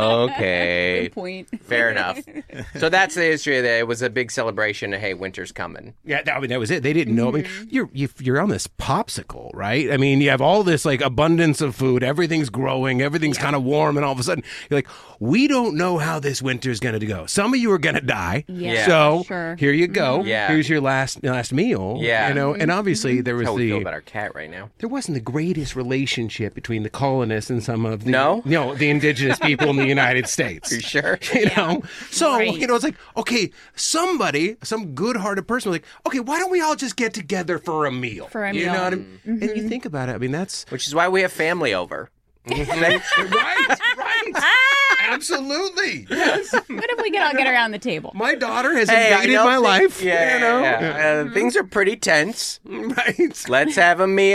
okay, Good point. fair enough. So that's the history of that. It was a big celebration. Hey, winter's coming. Yeah, I mean that was it. They didn't know. I mean, Mm-hmm. you're you, you're on this popsicle, right? I mean, you have all this like abundance of food. Everything's growing. Everything's kind of warm, and all of a sudden you're like, we don't know how this winter's going to go. Some of you are going to die. Yeah, So sure. here you go. Yeah. Here's your last last meal. Yeah. You know, and obviously there was That's how we feel the about our cat right now. there wasn't the greatest relationship between the colonists and some of the No? no the indigenous people in the United States. You sure? You know, so Right. you know, it's like okay, somebody, some good-hearted person, was like, okay, why don't we all just get together for a meal? For a you meal. know what I mean? And you think about it, I mean, that's Which is why we have family over. right, right, absolutely. Yes. What if we could all get around the table? My daughter has Hey, invaded you know, my thi- life. Yeah, you know, yeah, yeah. Uh, things are pretty tense. right. Let's have a meal.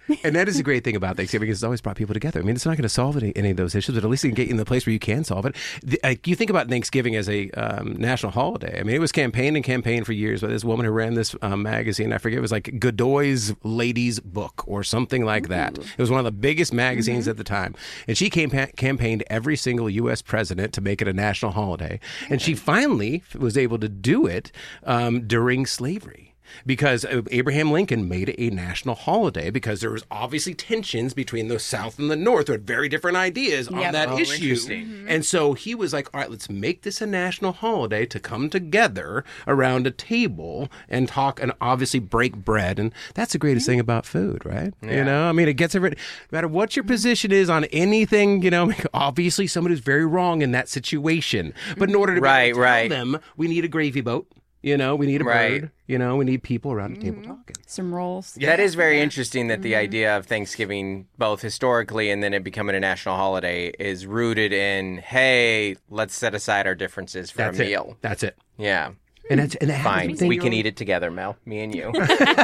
And that is a great thing about Thanksgiving is it's always brought people together. I mean, it's not going to solve any, any of those issues, but at least it can get you in the place where you can solve it. The, uh, you think about Thanksgiving as a um, national holiday. I mean, it was campaigned and campaigned for years by this woman who ran this um, magazine. I forget, it was like Godoy's Ladies Book or something like that. It was one of the biggest magazines mm-hmm. at the time. And she campa- campaigned every single U S president to make it a national holiday. And she finally was able to do it um, during slavery. Because Abraham Lincoln made it a national holiday because there was obviously tensions between the South and the North who had very different ideas on Yep. that Oh, issue. interesting. And so he was like, all right, let's make this a national holiday to come together around a table and talk and obviously break bread. And that's the greatest thing about food, right? Yeah. You know, I mean, it gets every, no matter what your position is on anything, you know, obviously somebody who's very wrong in that situation. But in order to be Right, able to right. tell them, we need a gravy boat. You know, we need a Right. bird. You know, we need people around the table talking. Some rolls. That is very interesting that the idea of Thanksgiving, both historically and then it becoming a national holiday, is rooted in, hey, let's set aside our differences for That's a it. meal. That's it. Yeah. And it's and it Fine. happens to We be- can eat it together, Mel. Me and you.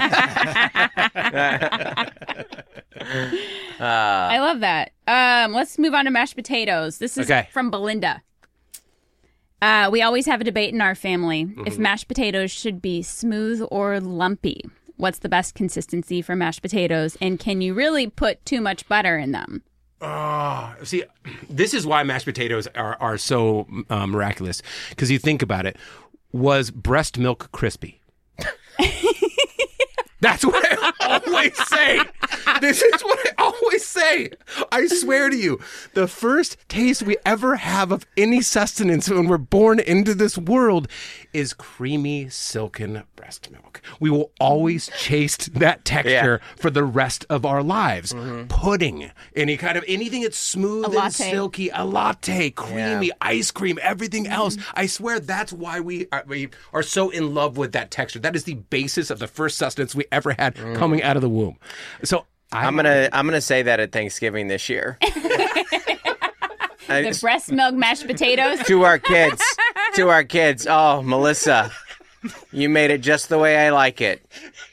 I love that. Um, let's move on to mashed potatoes. This is Okay. from Belinda. Uh, we always have a debate in our family Mm-hmm. if mashed potatoes should be smooth or lumpy. What's the best consistency for mashed potatoes? And can you really put too much butter in them? Oh, see, this is why mashed potatoes are, are so um, miraculous. Because you think about it, was breast milk crispy? That's what I always say. This is what I always say. I swear to you, the first taste we ever have of any sustenance when we're born into this world is creamy, silken breast milk. We will always chase that texture Yeah. for the rest of our lives. Mm-hmm. Pudding, any kind of anything that's smooth A and latte. silky, a latte, creamy, Yeah. ice cream, everything else. I swear that's why we are, we are so in love with that texture. That is the basis of the first sustenance we ever had coming out of the womb. So I, I'm gonna I'm gonna say that at Thanksgiving this year. I- The breast milk mashed potatoes? to our kids, to our kids. Oh, Melissa, you made it just the way I like it.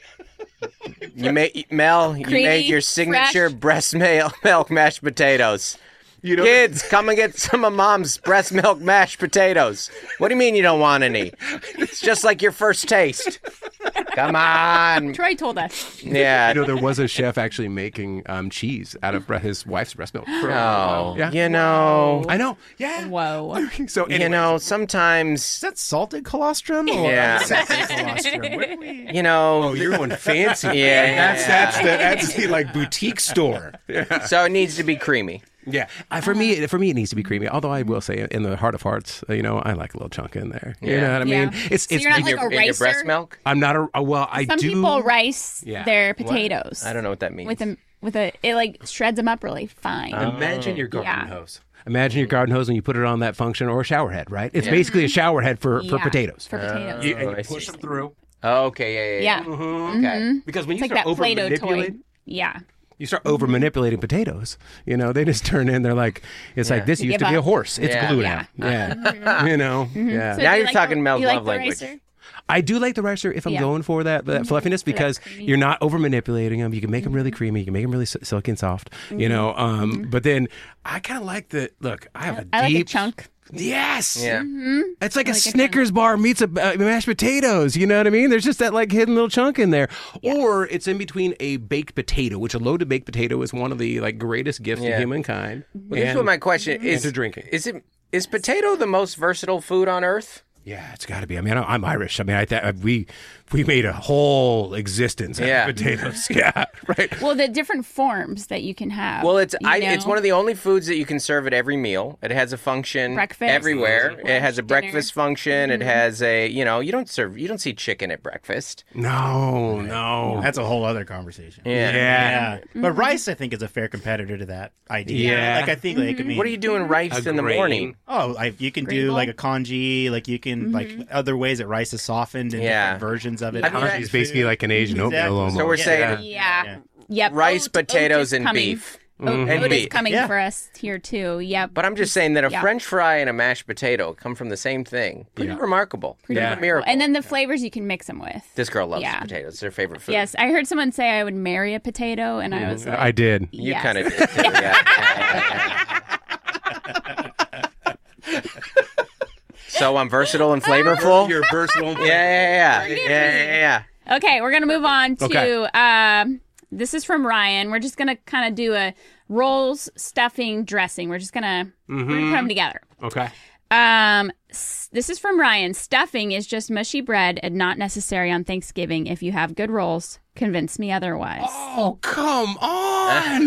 You made Mel. You Creamy, made your signature fresh. breast milk, milk mashed potatoes. You know, Kids, come and get some of Mom's breast milk mashed potatoes. What do you mean you don't want any? It's just like your first taste. Come on. Troy told us. Yeah. you know, there was a chef actually making um, cheese out of bre- his wife's breast milk. For a Oh, while. yeah. you know. I know. Yeah. Whoa. So You anyway, know, sometimes, Is that salted colostrum? Or Yeah. salted colostrum? Where do we- you know, oh, you're going fancy. Yeah. That's that's the that's the like boutique store. so it needs to be creamy. Yeah, I, for me, for me, it needs to be creamy. Although I will say, in the heart of hearts, uh, you know, I like a little chunk in there. You Yeah. know what I mean? Yeah. It's So it's. you're not In like your, a in your breast ricer? milk? I'm not a uh, well. I Some do. people rice Yeah. their potatoes. I don't know what that means. With a with a it like shreds them up really fine. Imagine your garden Yeah. hose. Imagine your garden hose and you put it on that function or a shower head, right? It's basically a shower head for, for Yeah, potatoes. For potatoes. You, and Oh, you I push see. them through. Oh, okay, yeah, yeah, yeah. yeah. Okay. Because when It's you like start that over Play-Doh toy. manipulating, Yeah. you start over manipulating potatoes. You know, they just turn in. They're like, it's like this They used give to be a up. horse. It's Yeah. glue Yeah. now. Yeah, you know. Yeah. So Now do you you're like talking the, Mel's you like love the language. ricer? I do like the ricer if I'm Yeah. going for that that fluffiness because creamy. you're not over manipulating them. You can make them really creamy. You can make them really sil- silky and soft. You know. Um, But then I kind of like the look. I have a I like a deep chunk. Yes. Yeah. It's like a like a Snickers bar meets a uh, mashed potatoes. You know what I mean? There's just that like hidden little chunk in there. Or it's in between a baked potato, which a loaded baked potato is one of the like greatest gifts Yeah. to humankind. Well, this is And- what my question is. to drinking. Is it is potato the most versatile food on earth? Yeah, it's got to be. I mean, I- I'm Irish. I mean, I th- we we made a whole existence out Yeah. of potatoes. Yeah, right. Well, the different forms that you can have. Well, it's you I, know? it's one of the only foods that you can serve at every meal. It has a function Breakfast, everywhere. lunch, it has a dinner. breakfast function. It has a you know you don't serve you don't see chicken at breakfast. No, no. That's a whole other conversation. Yeah. Yeah. But rice, I think, is a fair competitor to that idea. Yeah. Like, I think, like, I mean, What are you doing rice A in the grain. morning? Oh, I, you can Grain do bowl? like a congee, like you can, like other ways that rice is softened and Yeah. different versions of it. I mean, It's basically like an Asian oatmeal Exactly. almost. So we're Yeah. saying Yeah. Yep. rice, Oat- oat potatoes, is and coming. beef. Oh, And food is meat. coming Yeah. for us here too. Yep. But I'm just saying that a Yeah. French fry and a mashed potato come from the same thing. Pretty remarkable. Pretty Yeah. miracle. And then the flavors you can mix them with. this girl loves Yeah. potatoes. It's their favorite food. Yes, I heard someone say I would marry a potato, and I was like, I did. You yes. kind of did too. Yeah. Yeah, yeah, yeah. So I'm versatile and flavorful. You're versatile. Yeah, yeah, yeah, yeah, yeah, yeah. Okay, we're gonna move on to. Okay. Um, this is from Ryan. We're just gonna kind of do a rolls, stuffing, dressing. We're just gonna, we're gonna put them together. Okay. Um, s- this is from Ryan. Stuffing is just mushy bread and not necessary on Thanksgiving. If you have good rolls, convince me otherwise. Oh, come on.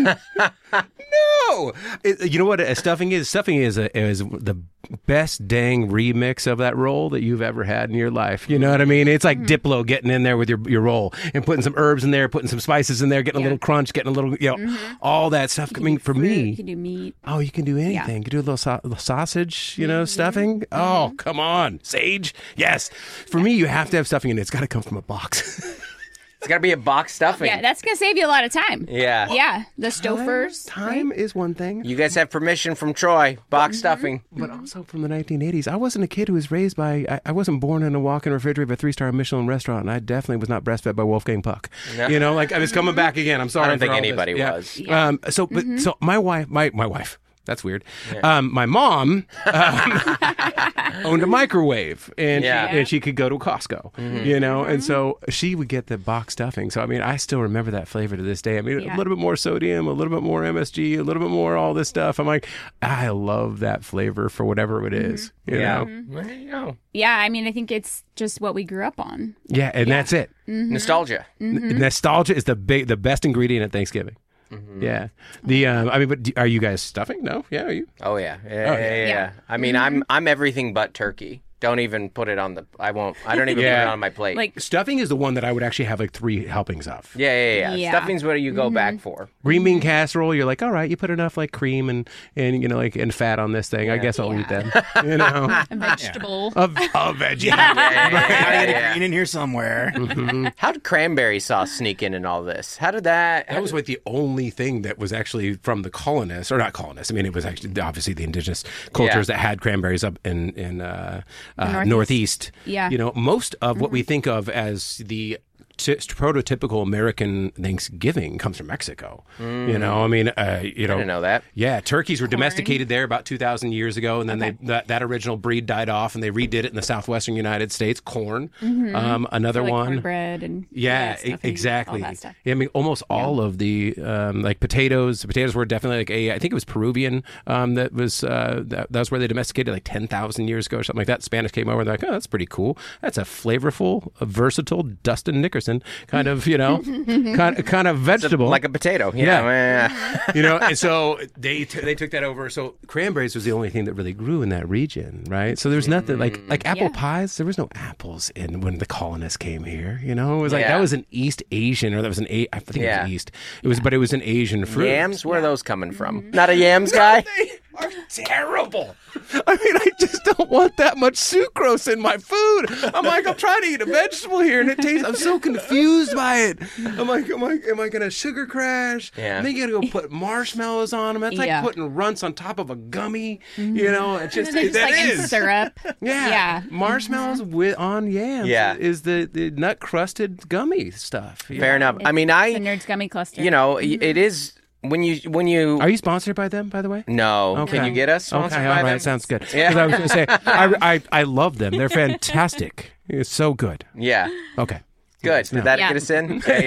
No. It- you know what a stuffing is? Stuffing is a, is the best dang remix of that roll that you've ever had in your life. You know what I mean? It's like Diplo getting in there with your your roll and putting some herbs in there, putting some spices in there, getting a little crunch, getting a little, you know, all that stuff. I mean, for Fruit, me, you can do meat. oh, you can do anything. You can do a little, sau- little sausage, you know, stuffing. Oh, come on. Sage. Yes. For me, you have to have stuffing in it. It's got to come from a box. It's got to be a box stuffing. Yeah, that's gonna save you a lot of time. Yeah. Yeah, the Stouffer's. Time is one thing. You guys have permission from Troy. Box stuffing. But also from the nineteen eighties. I wasn't a kid who was raised by, I, I wasn't born in a walk-in refrigerator of a three-star Michelin restaurant, and I definitely was not breastfed by Wolfgang Puck. No. You know, like, I was coming back again. I'm sorry. I don't for think all this. anybody Yeah. was. Um, so, but, so my wife, my, my wife, that's weird. Um, my mom um, owned a microwave, and, Yeah. she, and she could go to Costco, you know, and so she would get the box stuffing. So, I mean, I still remember that flavor to this day. I mean, Yeah. a little bit more sodium, a little bit more M S G, a little bit more all this stuff. I'm like, I love that flavor for whatever it is, you Yeah. know? There you go. Yeah, I mean, I think it's just what we grew up on. Yeah, and that's it. Nostalgia. N- Nostalgia is the big, the best ingredient at Thanksgiving. Yeah. The um, I mean, but do, are you guys stuffing? No. Yeah. Are you? Oh yeah. Yeah, yeah, yeah, yeah. Yeah. I mean, I'm I'm everything but turkey. Don't even put it on the. I won't. I don't even Yeah. put it on my plate. Like, Stuffing is the one that I would actually have like three helpings of. yeah, yeah, yeah. Yeah. Stuffing's what you go back for. Green bean casserole, you're like, all right, you put enough like cream and and you know like and fat on this thing. I guess I'll eat that. You know, a vegetable. a, a veggie. Yeah, yeah, Gotta yeah, get yeah. a green in here somewhere. How did cranberry sauce sneak in and all this? How did that? That was like the only thing that was actually from the colonists, or not colonists. I mean, it was actually obviously the indigenous cultures Yeah. that had cranberries up in in uh, uh, Northeast. northeast. Yeah. You know, most of what we think of as the t- prototypical American Thanksgiving comes from Mexico. You know, I mean, uh, you know, I didn't know that. Yeah, turkeys were domesticated there about two thousand years ago, and then Okay. they that, that original breed died off, and they redid it in the southwestern United States. Corn, um, another like one. cornbread and Yeah, e- stuffing, exactly. all that stuff. Yeah, I mean, almost all of the um, like potatoes. The potatoes were definitely like a. I think it was Peruvian. Um, that was uh, that, that was where they domesticated like ten thousand years ago or something like that. Spanish came over and they're like, oh, that's pretty cool. That's a flavorful, a versatile Dustin Nickerson kind of you know kind kind of vegetable, like a potato. You Yeah. know? Yeah. you know. And so they t- they took that over. So cranberries was the only thing that really grew in that region, right? So there's nothing like like apple Yeah. pies. There was no apples in when the colonists came here. You know, it was like Yeah. that was an East Asian or that was an A. I think it Yeah. was East. It was, but it was an Asian fruit. Yams? Where are those coming from? Not a yams guy? They are terrible. I mean, I just don't want that much sucrose in my food. I'm like, I'm trying to eat a vegetable here, and it tastes. I'm so confused by it. I'm like, am I, am I gonna sugar crash? Yeah. And then you gotta go put marshmallows on them. It's like Yeah. putting runts on top of a gummy. You know, it just, And then just that like in is. syrup. Yeah. Yeah. Marshmallows with on yams. Yeah. Is the, the nut crusted gummy stuff. you Fair know? enough. I mean, I. The Nerds Gummy Cluster. You know, y it is when you when you. Are you sponsored by them, by the way? No. Okay. Can you get us sponsored Okay, by all right, them? sounds good. Yeah. 'Cause I was going to say, I, I, I love them. They're fantastic. It's so good. Yeah. Okay. Good. Did that Yeah. get us in? Yeah,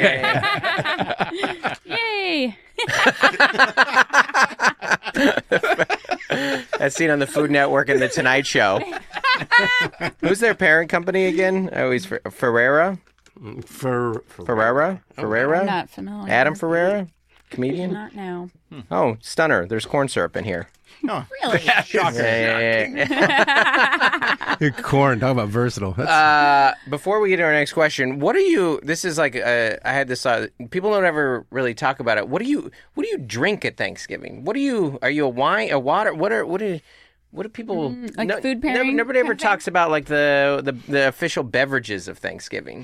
yeah, yeah. Yay! As seen on the Food Network and the Tonight Show. Who's their parent company again? I always Fer- Ferrera. For, for Ferrera. Ferrera. I'm not familiar. Adam Ferrera, comedian. Not now. Oh, stunner! There's corn syrup in here. Really? Shocker. Yeah, yeah, yeah. corn. Talk about versatile. That's, Uh, before we get to our next question, what do you? This is like uh, I had this. Uh, people don't ever really talk about it. What do you? What do you drink at Thanksgiving? What do you? Are you a wine? A water? What are? What are? What do people? like food never- pairing Nobody ever kind of thing? talks about like the, the the official beverages of Thanksgiving.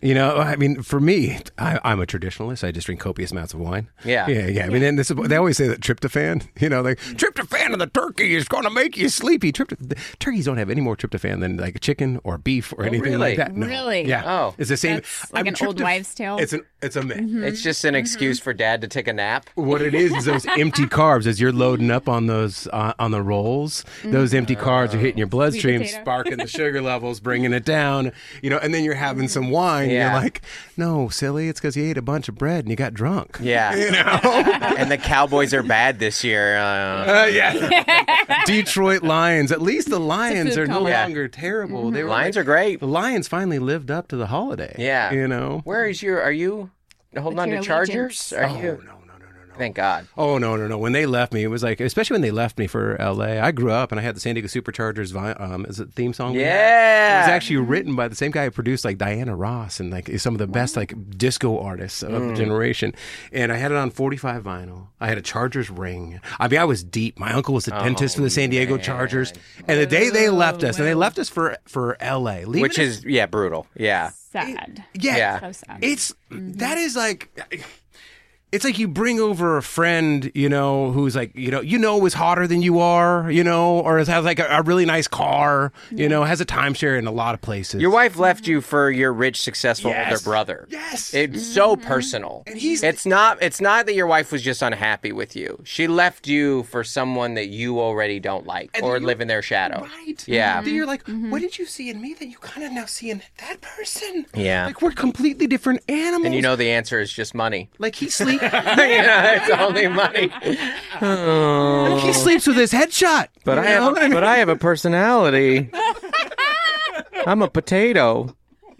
You know, I mean, for me, I, I'm a traditionalist. I just drink copious amounts of wine. Yeah. Yeah, yeah. I mean, and this is, they always say that tryptophan, you know, like, tryptophan in the turkey is going to make you sleepy. Tryptophan, turkeys don't have any more tryptophan than like a chicken or beef or anything really? like that. No. Really? Yeah. Oh. It's the same. That's like I mean, an old tryptoph- wives' tale. It's, an, it's a myth. Mm-hmm. It's just an excuse for dad to take a nap. What it is is those empty carbs as you're loading up on those uh, on the rolls. Those empty carbs are hitting your bloodstream, potato. sparking the sugar levels, bringing it down. You know, and then you're having some wine. Yeah. And you're like, no, silly, it's because you ate a bunch of bread and you got drunk. Yeah. You know. And the Cowboys are bad this year. Uh, Uh, yeah. Detroit Lions. At least the Lions food are no coma. longer terrible. They were Lions like- are great. The Lions finally lived up to the holiday. Yeah. You know. Where is your? Are you holding on to your Chargers? allegiance? Are Oh, you? no, no, no, no, no. Thank God. Oh, no, no, no. When they left me, it was like, especially when they left me for L A. I grew up and I had the San Diego Superchargers vi- um, is it theme song? we had? Yeah. It was actually written by the same guy who produced like Diana Ross and like some of the best like disco artists of Mm. the generation. And I had it on forty-five vinyl. I had a Chargers ring. I mean, I was deep. My uncle was the dentist for the San Diego Chargers. And the day they left us, and they left us for, for L A. leaving Which us- is yeah, brutal. Yeah. Sad. yeah, Yeah. So sad. it's that is like it's like you bring over a friend, you know, who's like, you know, you know, is hotter than you are, you know, or has like a, a really nice car, you know, has a timeshare in a lot of places. Your wife left you for your rich, successful Yes. older brother. Yes. It's so personal. And he's- it's not it's not that your wife was just unhappy with you. She left you for someone that you already don't like And or then you- live in their shadow. Right. Yeah. Then you're like, what did you see in me that you kind of now see in that person? Yeah. Like we're completely different animals. And you know the answer is just money. like he sleep. You know, it's only money. like he sleeps with his headshot. But you I have know? but I have a personality. I'm a potato.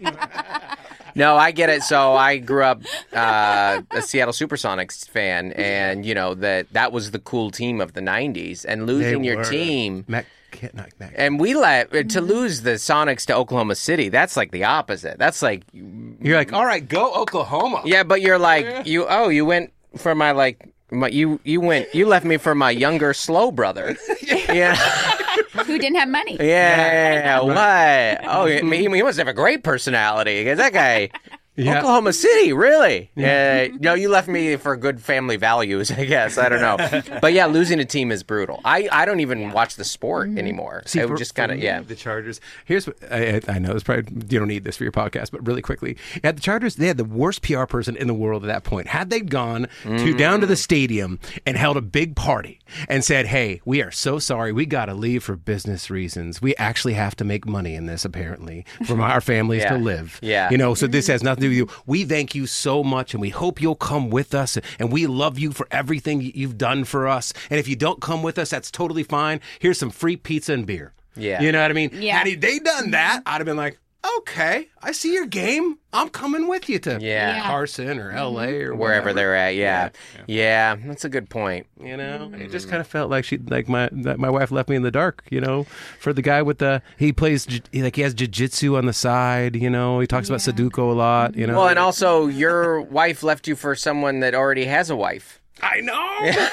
No, I get it. So I grew up uh, a Seattle Supersonics fan, and you know that that was the cool team of the nineties. And They losing your were. team, Mac, can't not Mac. and we let to lose the Sonics to Oklahoma City. That's like the opposite. That's like, You're like, all right, go Oklahoma. yeah, but you're like you. Oh, you went for my like. My, you you went you left me for my younger slow brother. Yeah. Who didn't have money. Yeah, what? Oh, he, he must have a great personality. Because that guy, Yeah. Oklahoma City, really? Yeah. No, you left me for good family values, I guess. I don't know. But yeah, losing a team is brutal. I, I don't even watch the sport anymore. See, I for- would just kind for of, me, yeah. The Chargers. Here's what I, I know. It's probably you don't need this for your podcast, but really quickly, at the Chargers, they had the worst P R person in the world at that point. Had they gone to down to the stadium and held a big party and said, "Hey, we are so sorry, we got to leave for business reasons. We actually have to make money in this, apparently, for our families Yeah. to live. Yeah. you know. So this has nothing to do with you. We thank you so much, and we hope you'll come with us, and we love you for everything you've done for us. And if you don't come with us, that's totally fine. Here's some free pizza and beer." Yeah. You know what I mean? Yeah. Had they done that, I'd have been like, okay, I see your game. I'm coming with you to Yeah. Carson or L A or Wherever whatever. they're at, yeah. yeah. Yeah, that's a good point. You know, it just kind of felt like she, like my that my wife left me in the dark. You know, for the guy with the he plays ju- he, like he has jiu-jitsu on the side. You know, he talks about Sudoku a lot. You know, Well, and also, your wife left you for someone that already has a wife. I know.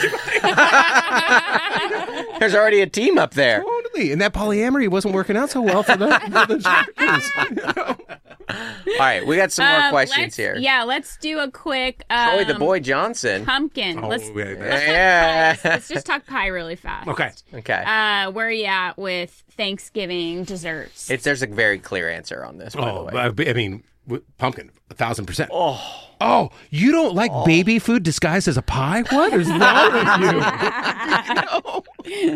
There's already a team up there. Totally, and that polyamory wasn't working out so well for the, for the Chargers. All right, we got some more Um, questions let's- here. Yeah, let's do a quick. Um, Troy the Boy Johnson. Pumpkin. Oh, let's, yeah, let's that's- talk Yeah. pies. Let's just talk pie really fast. Okay. Okay. Uh, where are you at with Thanksgiving desserts? It's there's a very clear answer on this, by Oh, the way. I I mean, w- pumpkin, a thousand percent. Oh, oh, you don't like baby food disguised as a pie? What is wrong with you?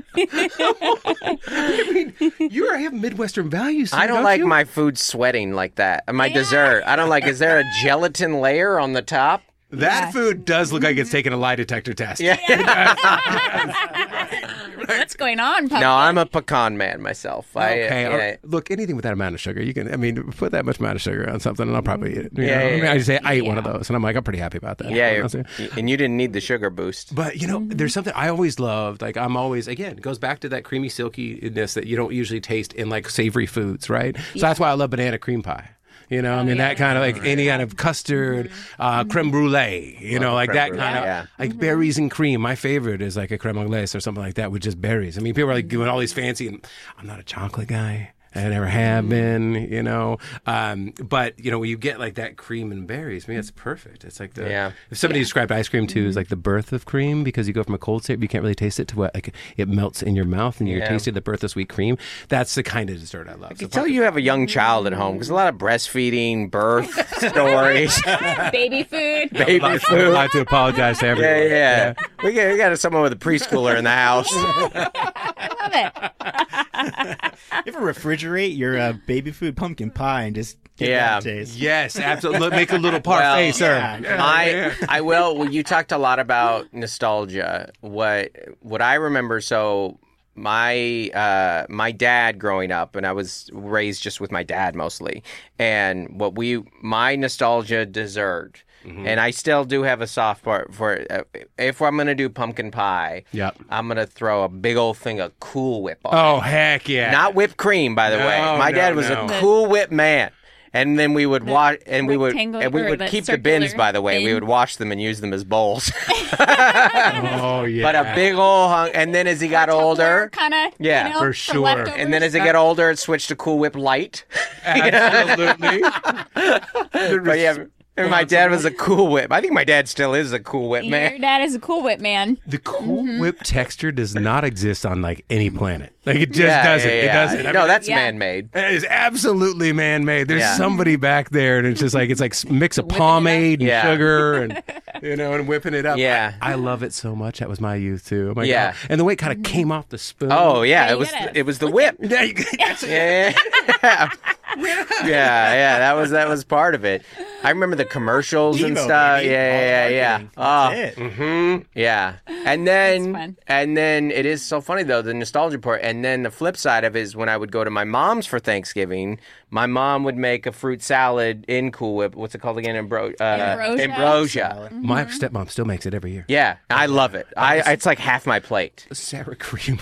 I mean, you have Midwestern values. I don't, don't like you? my food sweating like that. And my dessert. I don't like. Is there a gelatin layer on the top? That food does look like it's taking a lie detector test. Yeah. What's going on, Pumpkin? No, I'm a pecan man myself. I, Okay, uh, all yeah. right. Look, anything with that amount of sugar, you can. I mean, put that much amount of sugar on something, and I'll probably eat it. You Yeah, know? yeah, I mean, yeah. I just say I ate one of those, and I'm like, I'm pretty happy about that. Yeah, Honestly. you're- and you didn't need the sugar boost. But you know, there's something I always loved. Like I'm always again it goes back to that creamy silkiness that you don't usually taste in like savory foods, right? So that's why I love banana cream pie. You know, I mean that kind of like any kind of custard, uh, creme brulee. You know, like that creme kind of brulee, yeah. like berries and cream. My favorite is like a creme anglaise or something like that with just berries. I mean, people are like doing all these fancy, and I'm not a chocolate guy. I never have been, you know. Um, but, you know, when you get like that cream and berries, I mean, it's perfect. It's like the, Yeah. if somebody Yeah. described ice cream too as like the birth of cream because you go from a cold state, you can't really taste it to what, like it melts in your mouth and you're Yeah. tasting the birth of sweet cream. That's the kind of dessert I love. I can tell you have a young child at home because a lot of breastfeeding, birth stories, Baby food. baby I'd food. like to apologize to everyone. Yeah, yeah. We got, we got someone with a preschooler in the house. I love it. You ever refrigerate your uh, baby food pumpkin pie and just get Yeah. that taste? Yes, absolutely. Make a little parfait, Well, sir. yeah. I I will. Well, you talked a lot about nostalgia. What what I remember. So my uh, my dad growing up, and I was raised just with my dad mostly. And what we my nostalgia dessert. And I still do have a soft part for it. Uh, If I'm going to do pumpkin pie, Yep. I'm going to throw a big old thing of Cool Whip on Oh, it. heck yeah. Not whipped cream, by the No, way. My no, dad was no. a Cool Whip man. And then we would wash, and we would, rectangle- and we or would that keep the bins. circular By the way, we bin. would wash them and use them as bowls. Oh, yeah. But a big old hung. And then as he got older, kind of. Yeah, you know, for sure. leftovers. and then as he got older, it switched to Cool Whip Light. Absolutely. But yeah, and my dad was a Cool Whip. I think my dad still is a Cool Whip Your man. dad is a Cool Whip man. The Cool Mm-hmm. Whip texture does not exist on like any planet. Like it just Yeah, doesn't. yeah, It yeah. doesn't. I No, mean, that's Yeah. man-made. it is absolutely man-made. There's Yeah. somebody back there, and it's just like it's like s- mix of pomade and Yeah. sugar, and you know, and whipping it up. Yeah. I, I love it so much. That was my youth too. Oh my Yeah. God. And the way it kind of came off the spoon. Oh yeah, Yeah, it you was gotta it was the whip. yeah, you, that's Yeah, yeah, yeah. That was that was part of it. I remember the commercials and Devo, stuff. baby. Yeah, yeah, yeah, yeah. All Oh, That's it. hmm yeah. And then That's fun. and then it is so funny though, the nostalgia part. And then the flip side of it is when I would go to my mom's for Thanksgiving, my mom would make a fruit salad in Cool Whip. What's it called again? Ambro- uh, Ambrosia. Ambrosia. my stepmom still makes it every year. Yeah, I love it. I it's like half my plate. Sour cream.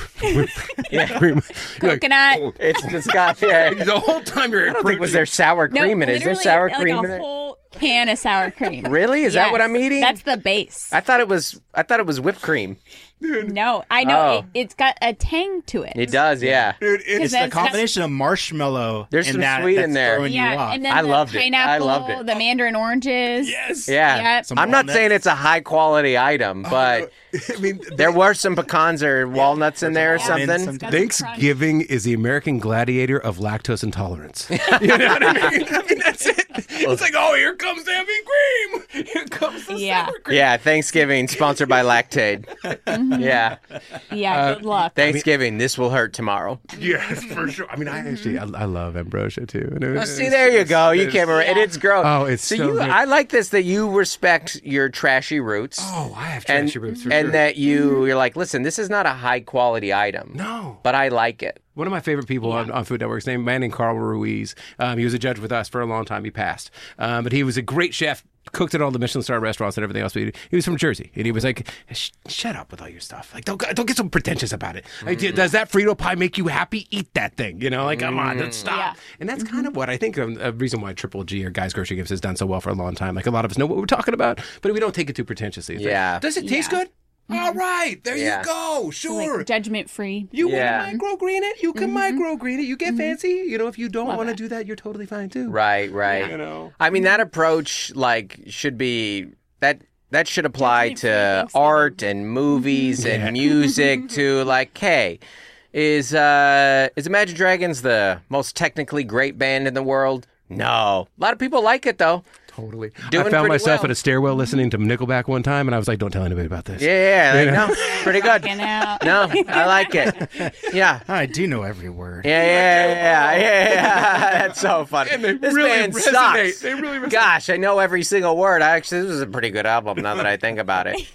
yeah. Cream. You're like, Coconut. oh. It's just got yeah. The whole time you're. I don't think was there sour No, cream in it. Is there literally, sour like cream a in it? whole can of sour cream. Really? Is that what Yes. I'm eating? That's the base. I thought it was. I thought it was whipped cream. No, I know Oh. it, it's got a tang to it. It does, yeah. Dude, It's it's the that's- combination of marshmallow There's and some that, sweet that's in there. throwing you Yeah, off. and then I the loved it. I pineapple, loved it. the mandarin oranges. yes. Yeah. Yep. Some I'm not walnuts. saying it's a high quality item, but I mean, there were some pecans or walnuts in there or some almonds, something. some- Thanksgiving is the American gladiator of lactose intolerance. You know what I mean? I mean, that's it. It's like, oh, here comes the heavy cream. Here comes the Yeah. sour cream. Yeah, Thanksgiving sponsored by Lactaid. Yeah, Yeah, Uh, good luck. Thanksgiving. This will hurt tomorrow. Yes, for sure. I mean, I actually, I, I love ambrosia too. And it- Oh, see, it's- there you it's- go. You it's- can't remember, and it's gross. Oh, it's so you. good. I like this that you respect your trashy roots. Oh, I have and, trashy roots for and sure. that you you're like, listen, this is not a high quality item. No. but I like it. One of my favorite people on, on Food Network's name, a man named Carl Ruiz. Um, he was a judge with us for a long time. He passed. Um, but he was a great chef, cooked at all the Michelin star restaurants and everything else. He, he was from Jersey. And he was like, Sh- shut up with all your stuff. Like, don't, don't get so pretentious about it. Like, Mm. does that Frito pie make you happy? Eat that thing. You know, like, come on, don't stop. Yeah. And that's kind of what I think um, a reason why Triple G or Guys Grocery Gifts has done so well for a long time. Like, a lot of us know what we're talking about, but we don't take it too pretentiously. It's like, Yeah. does it taste Yeah. good? All right, there Yeah. you go. Sure. Like judgment free. You Yeah. want to microgreen it? You can microgreen it. You get fancy. You know, if you don't want to do that, you're totally fine too. Right, right. You know. I mean, that approach like should be that that should apply Definitely for to Thanksgiving. art and movies and music to like, hey, is uh is Imagine Dragons the most technically great band in the world? No. A lot of people like it though. Totally. Doing I found pretty myself well. at a stairwell listening to Nickelback one time, and I was like, "Don't tell anybody about this." Yeah, yeah, like, no, pretty good. Fucking out. No, I like it. Yeah. I do know every word. Yeah, yeah, yeah, yeah, yeah. That's so funny. And they this really band resonate. sucks. They really resonate. Gosh, I know every single word. I actually, this was a pretty good album. Now that I think about it.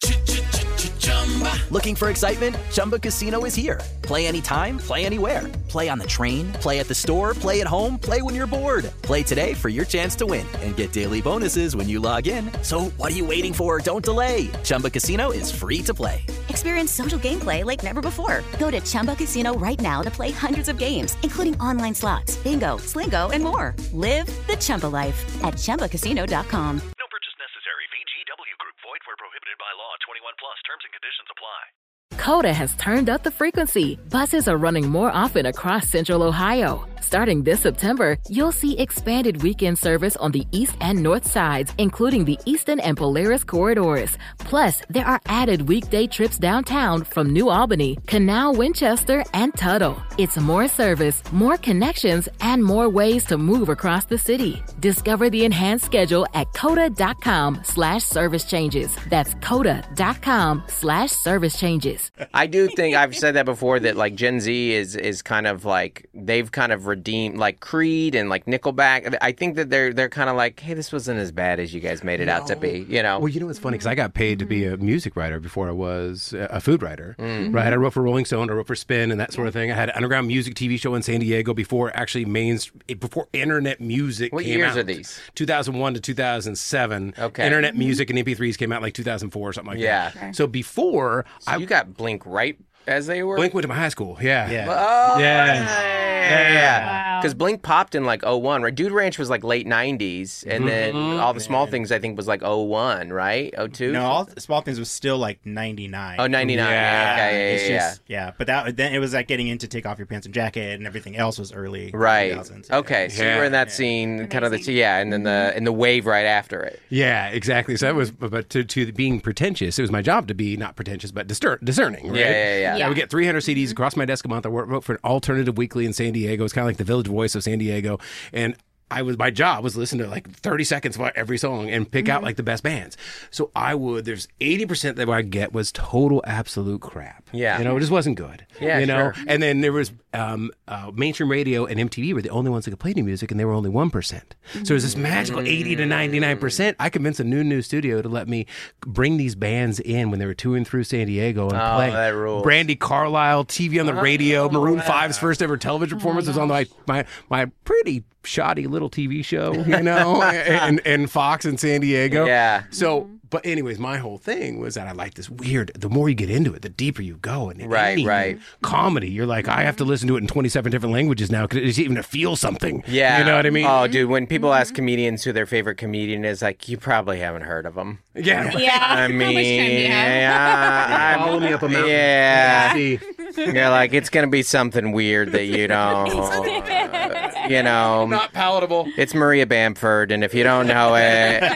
Looking for excitement? Chumba Casino is here. Play anytime, play anywhere. Play on the train, play at the store, play at home, play when you're bored. Play today for your chance to win and get daily bonuses when you log in. So what are you waiting for? Don't delay. Chumba Casino is free to play. Experience social gameplay like never before. Go to Chumba Casino right now to play hundreds of games, including online slots, bingo, Slingo, and more. Live the Chumba life at Chumba Casino dot com. No purchase necessary. V G W Group. Void where prohibited by law. twenty-one plus. Terms and conditions apply. Coda has turned up the frequency. Buses are running more often across Central Ohio. Starting this September, you'll see expanded weekend service on the east and north sides, including the Eastern and Polaris corridors. Plus, there are added weekday trips downtown from New Albany, Canal, Winchester, and Tuttle. It's more service, more connections, and more ways to move across the city. Discover the enhanced schedule at coda.com slash service changes. That's coda.com slash service changes. I do think I've said that before, that like Gen Z is is kind of like, they've kind of redeemed like Creed and like Nickelback. I think that they're they're kind of like, hey, this wasn't as bad as you guys made it no. out to be, you know? Well, you know what's funny? Because I got paid to be a music writer before I was a food writer, mm-hmm. right? I wrote for Rolling Stone, I wrote for Spin and that sort of thing. I had an underground music T V show in San Diego before actually main, before internet music what came out. What years are these? two thousand one to two thousand seven. Okay. Internet mm-hmm. music and M P threes came out like two thousand four or something like yeah. that. Yeah. So before... So I, you got Blink right as they were? Blink went to my high school, yeah. Yeah. Oh, yeah. Yeah, yeah. Because wow. Blink popped in like oh one, right? Dude Ranch was like late nineties, and mm-hmm. then All the Small Things, I think, was like oh one, right? oh two? No, All the Small Things was still like ninety-nine. Oh, ninety-nine. Yeah. Okay, yeah, it's yeah, just, yeah. But that then it was like getting into Take Off Your Pants and Jacket, and everything else was early. Right. two thousands. Okay, so yeah. you were in that yeah. scene, Amazing. kind of the, yeah, and then the, and the wave right after it. Yeah, exactly. So that was, but to, to being pretentious, it was my job to be not pretentious, but discer- discerning, right? Yeah, yeah, yeah. yeah. I would get three hundred C Ds across my desk a month. I wrote for an alternative weekly in San Diego. It's kind of like the Village Voice of San Diego. And I was my job was listen to like thirty seconds of every song and pick mm-hmm. out like the best bands. So I would there's eighty percent that what I get was total absolute crap. Yeah. You know, it just wasn't good. Yeah, you know. Sure. And then there was um, uh, mainstream radio and M T V were the only ones that could play new music, and they were only one percent. So there's this magical eighty to ninety-nine percent. I convinced a new new studio to let me bring these bands in when they were touring through San Diego and oh, play. That rules. Brandy Carlisle, T V on the radio, oh, Maroon wow. five's first ever television performance oh was on my my my pretty shoddy little T V show, you know, and, and Fox in San Diego. Yeah. So, but anyways, my whole thing was that I like this weird, the more you get into it, the deeper you go. And right, any right. comedy, you're like, I have to listen to it in twenty-seven different languages now because it's even to feel something. Yeah. You know what I mean? Oh, dude, when people ask comedians who their favorite comedian is, like, you probably haven't heard of them. Yeah. Yeah. I mean, yeah. Follow me up a mountain. Yeah. You're like, it's going to be something weird that you don't, uh, you know. Not palatable. It's Maria Bamford, and if you don't know it,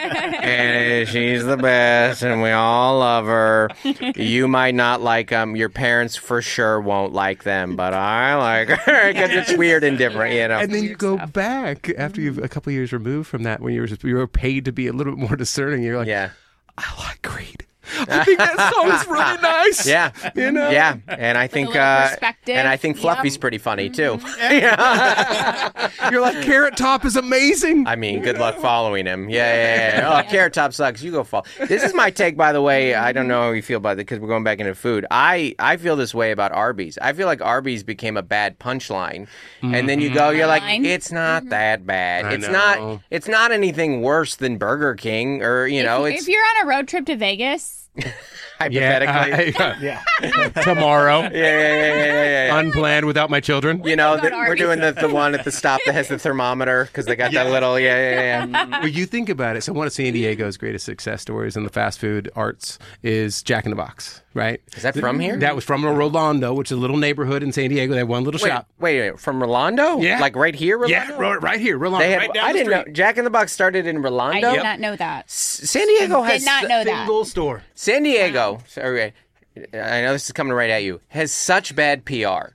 and she's the best, and we all love her, you might not like them. Your parents for sure won't like them, but I like her because it's weird and different, you know. And then you go back after you've a couple of years removed from that when you were just, you were paid to be a little bit more discerning. You're like, yeah. I like Creed. I think that song's really nice. Yeah, you know. Yeah, and I think uh, and I think Fluffy's yep. pretty funny too. You're like, Carrot Top is amazing. I mean, good luck following him. Yeah, yeah, yeah. Oh, Carrot Top sucks. You go follow. This is my take, by the way. I don't know how you feel about it because we're going back into food. I I feel this way about Arby's. I feel like Arby's became a bad punchline, mm-hmm. and then you go, you're like, it's not that bad. I it's know. not. It's not anything worse than Burger King or you know. If, it's if you're on a road trip to Vegas. Hypothetically, yeah, uh, yeah. tomorrow, yeah, yeah, yeah, yeah, yeah, yeah. unplanned without my children. You know, the, we're doing the, the one at the stop that has the thermometer because they got yeah. that little, yeah, yeah, yeah. Well, you think about it. So one of San Diego's greatest success stories in the fast food arts is Jack in the Box, right? Is that from here? That was from Rolando, which is a little neighborhood in San Diego. They have one little wait, shop. Wait, wait, from Rolando? Yeah. Like right here, Rolando? Yeah, right here, Rolando. They had, right down I the didn't street. know. Jack in the Box started in Rolando? I did not know that. S- San Diego I has... did not know that. Single store. San Diego, sorry, I know this is coming right at you, has such bad P R.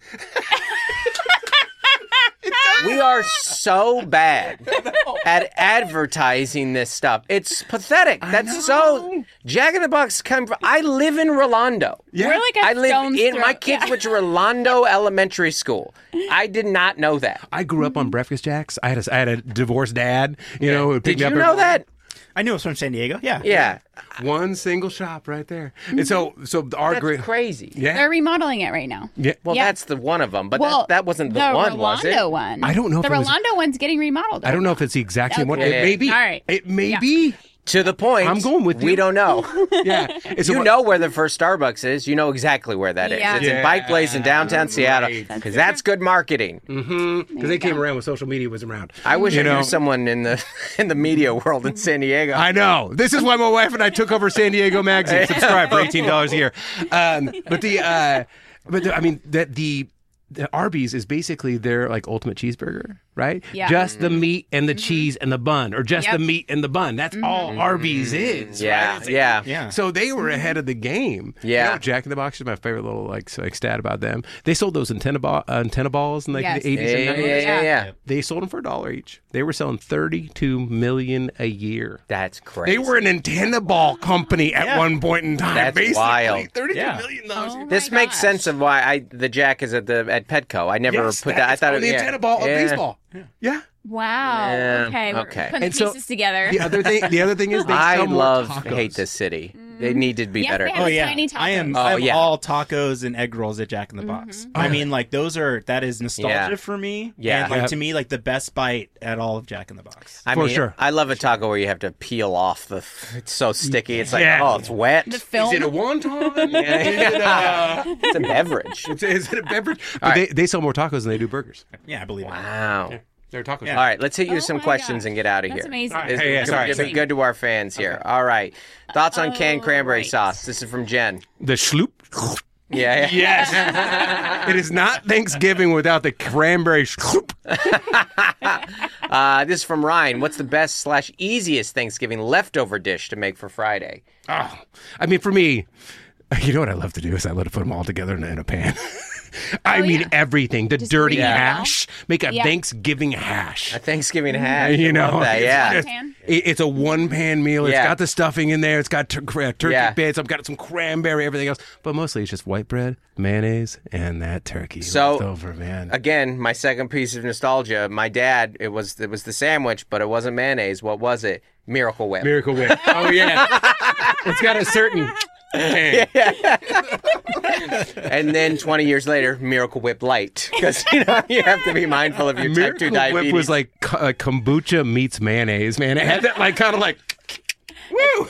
We are so bad at advertising this stuff. It's pathetic. That's so... Jack in the Box come from... I live in Rolando. Yeah. We're like a I live stone's in... throw. My kids Yeah. went to Rolando Elementary School. I did not know that. I grew up on Breakfast Jacks. I had a, I had a divorced dad, you know. who would pick Did me you up know every- that? I knew it was from San Diego. Yeah. Yeah. One single shop right there. And so, so our That's great... crazy. Yeah. They're remodeling it right now. Yeah. Well, Yeah. that's the one of them, but well, that, that wasn't the, the one, was it? Rolando one. I don't know if The it was- Rolando one's getting remodeled. I don't right know now. if it's the exact same one. Okay. It may be. All right. It may Yeah. be. To the point. I'm going with you. We don't know. Yeah. It's You a- know where the first Starbucks is. You know exactly where that is. Yeah. It's in Yeah, Pike Place in downtown Seattle. right. Because that's good marketing. Mm-hmm. Because they came around when social media was around. I wish You I know? knew someone in the in the media world in San Diego. I know. This is why my wife and I took over San Diego Magazine. Subscribe for eighteen dollars a year. Um, but the, uh, but the, I mean, that the the Arby's is basically their like ultimate cheeseburger, right? Yeah. Just the meat and the Mm-hmm. cheese and the bun, or just Yep. the meat and the bun. That's all Arby's is. Yeah, right? It's like- yeah. Yeah. So they were ahead of the game. Yeah. You know, Jack in the Box is my favorite little like, like stat about them. They sold those antenna, ball, uh, antenna balls in like Yes. the eighties Yeah, and yeah, nineties. yeah, yeah, yeah. They sold them for a dollar each. They were selling thirty-two million a year. That's crazy. They were an antenna ball company at Yeah. one point in time. That's basically. wild. thirty-two Yeah. million dollars. Oh This my makes gosh. sense of why I the Jack is at the at Petco. I never Yes, put that. I that's thought on it, the yeah. antenna ball of Yeah. baseball. Yeah. Wow. Yeah, Okay. We're okay. putting And the so- pieces together. The other thing, the other thing is they I sell more love tacos. hate this city. They need to be Yes, better. they have Oh the yeah, tiny I am. tacos. Oh, I'm yeah. all tacos and egg rolls at Jack in the Box. I mean, like those are that is nostalgia Yeah. for me. Yeah. and, like Yeah. to me, like the best bite at all of Jack in the Box. I For mean, sure. I love a taco where you have to peel off the. It's so sticky. It's like, Yeah. oh, it's wet. The film. Is it a wonton? Yeah. Is it a, It's a beverage. is, is it a beverage? But they, they sell more tacos than they do burgers. Yeah, I believe it. Wow. They're tacos. All right, let's hit you Oh with some my questions gosh. and get out of That's here. amazing. It's, Hey, yeah, it's sorry, good, sorry. good to our fans here. All right. Thoughts on canned Oh, cranberry right. sauce. This is from Jen. The schloop. Yeah. yeah. Yes. It is not Thanksgiving without the cranberry schloop. Uh, this is from Ryan. What's the best slash easiest Thanksgiving leftover dish to make for Friday? Oh, I mean, for me, you know what I love to do is I love to put them all together in a, in a pan. I Oh, mean, yeah. everything. The Just dirty read it out. hash. Make a Yeah. Thanksgiving hash. A Thanksgiving hash. You I know, love that. it's Yeah. just- Pan? it- it's a one pan meal. It's Yeah. got the stuffing in there. It's got tur- cra- turkey Yeah. bits. I've got some cranberry, everything else. But mostly it's just white bread, mayonnaise, and that turkey So, left over, man. Again, my second piece of nostalgia. My dad, it was it was the sandwich, but it wasn't mayonnaise. What was it? Miracle Whip. Miracle Whip. Oh yeah, it's got a certain. tang. And then twenty years later, Miracle Whip Light, because you know you have to be mindful of your type two Miracle diabetes. Whip was like k- uh, kombucha meets mayonnaise, man. It had that like kind of like. Woo!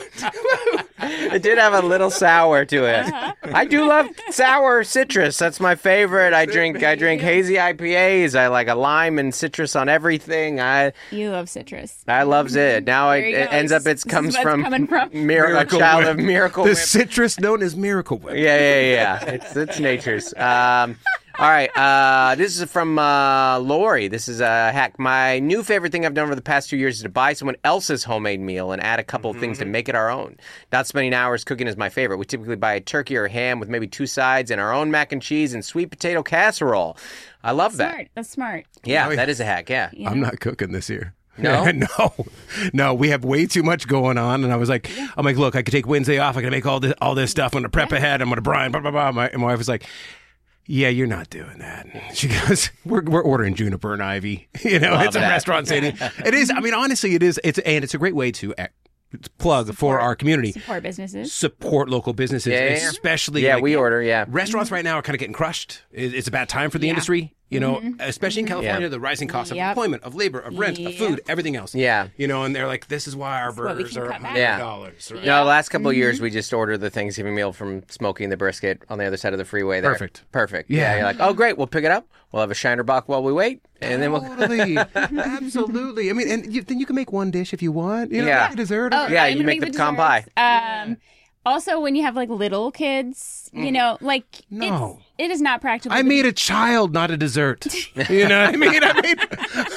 It did have a little sour to it. I do love sour citrus. That's my favorite. I drink I drink hazy I P As. I like a lime and citrus on everything. I You love citrus. I loves it. Now it, There you it go. ends up This it is comes where it's from, coming from. Miracle, a child Whip. of Miracle The Whip. citrus known as Miracle Whip. Yeah, yeah, yeah. It's it's nature's. Um, all right. Uh, this is from uh, Lori. This is a hack. My new favorite thing I've done over the past two years is to buy someone else's homemade meal and add a couple of things to make it our own. Not spending hours cooking is my favorite. We typically buy a turkey or a ham with maybe two sides and our own mac and cheese and sweet potato casserole. I love Smart. that. That's smart. Yeah, Oh, yeah. that is a hack. Yeah. Yeah. I'm not cooking this year. No? no, no. We have way too much going on, and I was like, I'm like, look, I could take Wednesday off. I can make all this, all this stuff. I'm gonna prep ahead. I'm gonna brine. Blah blah blah. My, and my wife was like, yeah, you're not doing that. She goes, we're we're ordering juniper and ivy. You know, Love it's a that. restaurant setting. It is. I mean, honestly, it is. It's and it's a great way to act, plug for our community. Support businesses. Support local businesses, Yeah, yeah, yeah. especially Yeah, like, we order, yeah. Restaurants right now are kind of getting crushed. It- It's a bad time for the Yeah. industry, you know, especially in California. Yeah. The rising cost of Yep. employment, of labor, of rent, of Yep. food, everything else. Yeah. you know, and they're like, this is why our what we burgers can are cut back. hundred Yeah. dollars. Right? No, the last couple of years we just ordered the Thanksgiving meal from Smoking the Brisket on the other side of the freeway there. Perfect. Perfect. Yeah. Yeah. You're like, oh, great. We'll pick it up. We'll have a Shiner Bock while we wait. And then we'll. Totally, absolutely. I mean, and you, then you can make one dish if you want. You know, Yeah. make a dessert. Oh, Yeah, I'm you gonna make the pecan desserts. Um, also, when you have like little kids, you know, like No. it's, it is not practical. I to made be- a child, not a dessert. You know what I mean? I mean,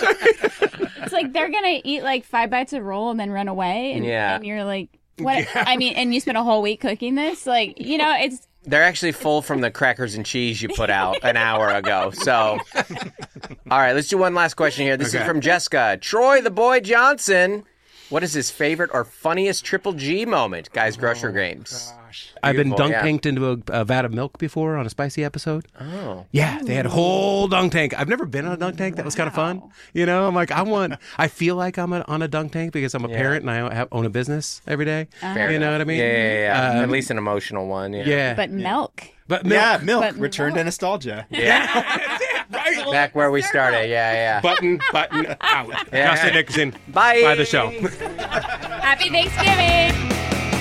It's like they're gonna eat like five bites of roll and then run away, and, Yeah. and you're like, what? I mean, and you spent a whole week cooking this, like, you know, it's They're actually full from the crackers and cheese you put out an hour ago. So, all right, let's do one last question here. This Okay. is from Jessica. Troy the Boy Johnson. What is his favorite or funniest Triple G moment? Guys, grocery games. I've been Beautiful, dunk yeah. tanked into a, a vat of milk before on a spicy episode. Oh. Yeah, they had a whole dunk tank. I've never been on a dunk tank. That was kind of fun. You know, I'm like, I want, I feel like I'm a, on a dunk tank because I'm a Yeah. parent and I have, own a business every day. Fair you know enough. what I mean? Yeah, yeah, yeah. Um, At least an emotional one. Yeah. Yeah. but milk. But milk. Yeah, milk. But Return to milk. nostalgia. right. Back where we started. Yeah, yeah. Button, button, out. Yeah. Justin Nickerson. Bye. By the show. Happy Thanksgiving.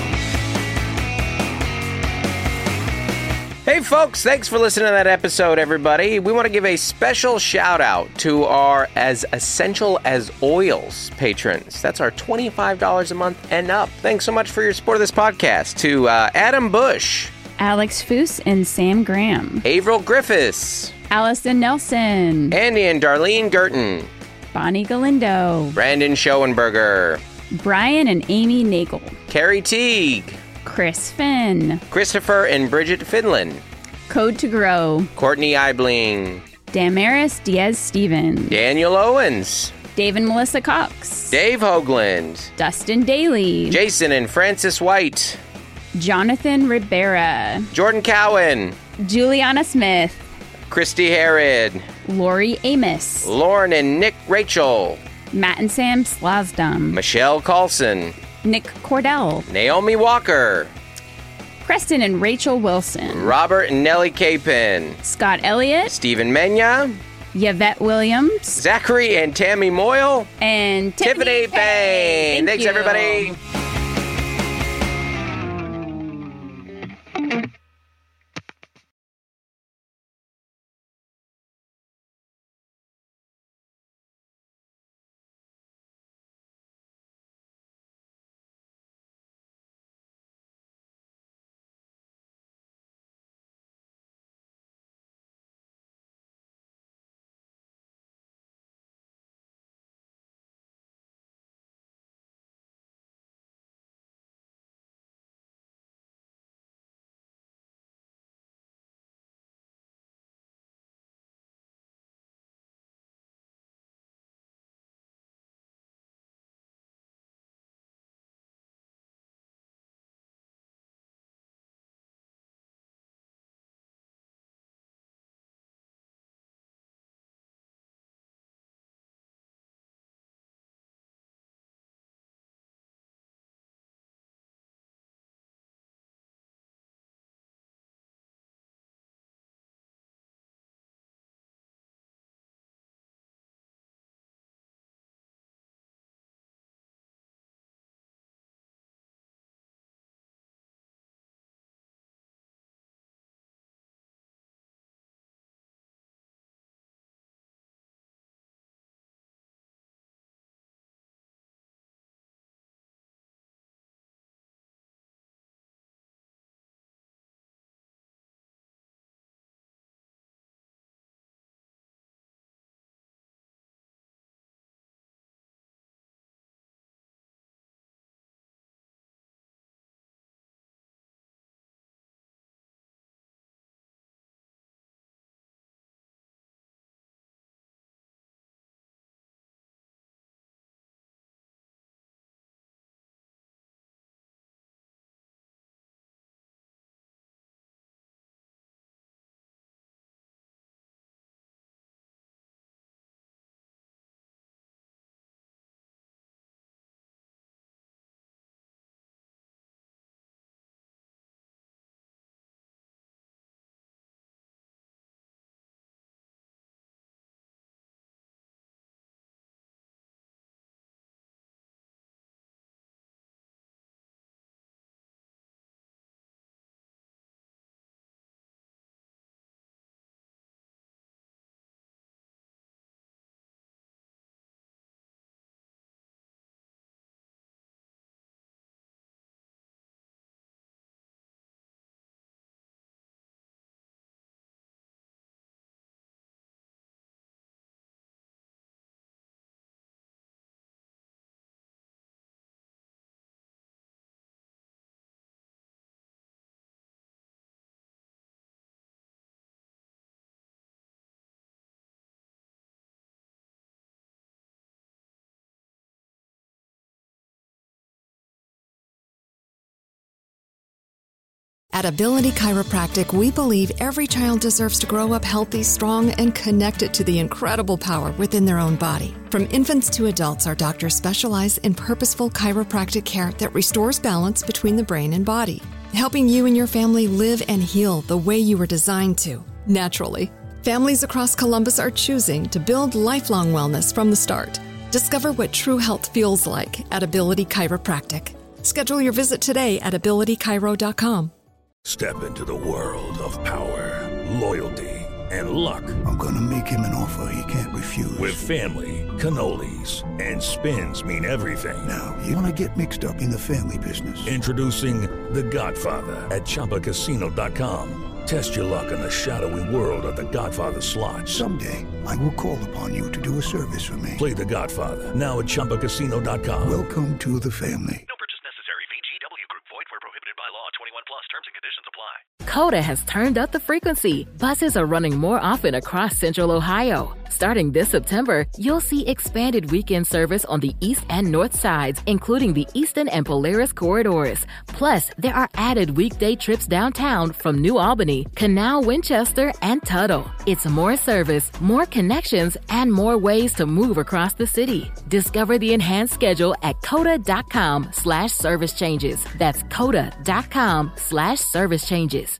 Hey, folks, thanks for listening to that episode, everybody. We want to give a special shout out to our As Essential as Oils patrons. That's our twenty-five dollars a month and up. Thanks so much for your support of this podcast. To uh, Adam Bush, Alex Foose and Sam Graham. Averill Griffiths, Allison Nelson. Andy and Darlene Girton. Bonnie Galindo. Brandon Schoenberger. Brian and Amy Nagel. Carrie Teague. Chris Finn. Christopher and Bridget Finland. Code to Grow. Courtney Eibling. Damaris Diaz-Stevens. Daniel Owens. Dave and Melissa Cox. Dave Hoagland. Dustin Daly. Jason and Francis White. Jonathan Ribera. Jordan Cowan. Juliana Smith. Christy Herod. Lori Amos. Lauren and Nick Rachel. Matt and Sam Slazdom. Michelle Carlson. Nick Cordell. Naomi Walker. Preston and Rachel Wilson. Robert and Nellie Capin. Scott Elliott. Stephen Menya. Yvette Williams. Zachary and Tammy Moyle. And Tiffany, Tiffany Payne. Payne. Thanks, you. everybody. At Ability Chiropractic, we believe every child deserves to grow up healthy, strong, and connected to the incredible power within their own body. From infants to adults, our doctors specialize in purposeful chiropractic care that restores balance between the brain and body, helping you and your family live and heal the way you were designed to, naturally. Families across Columbus are choosing to build lifelong wellness from the start. Discover what true health feels like at Ability Chiropractic. Schedule your visit today at ability chiro dot com. Step into the world of power, loyalty, and luck. I'm gonna make him an offer he can't refuse. With family, cannolis, and spins mean everything. Now, you wanna get mixed up in the family business. Introducing The Godfather at Chumba Casino dot com. Test your luck in the shadowy world of The Godfather slot. Someday, I will call upon you to do a service for me. Play The Godfather now at Chumba Casino dot com. Welcome to the family. No purchase necessary. V G W Group. Void where prohibited by law. twenty-one plus. Terms and conditions apply. Coda has turned up the frequency. Buses are running more often across Central Ohio. Starting this September, you'll see expanded weekend service on the east and north sides, including the Eastern and Polaris corridors. Plus, there are added weekday trips downtown from New Albany, Canal, Winchester, and Tuttle. It's more service, more connections, and more ways to move across the city. Discover the enhanced schedule at coda.com slash service changes. That's coda.com slash service changes.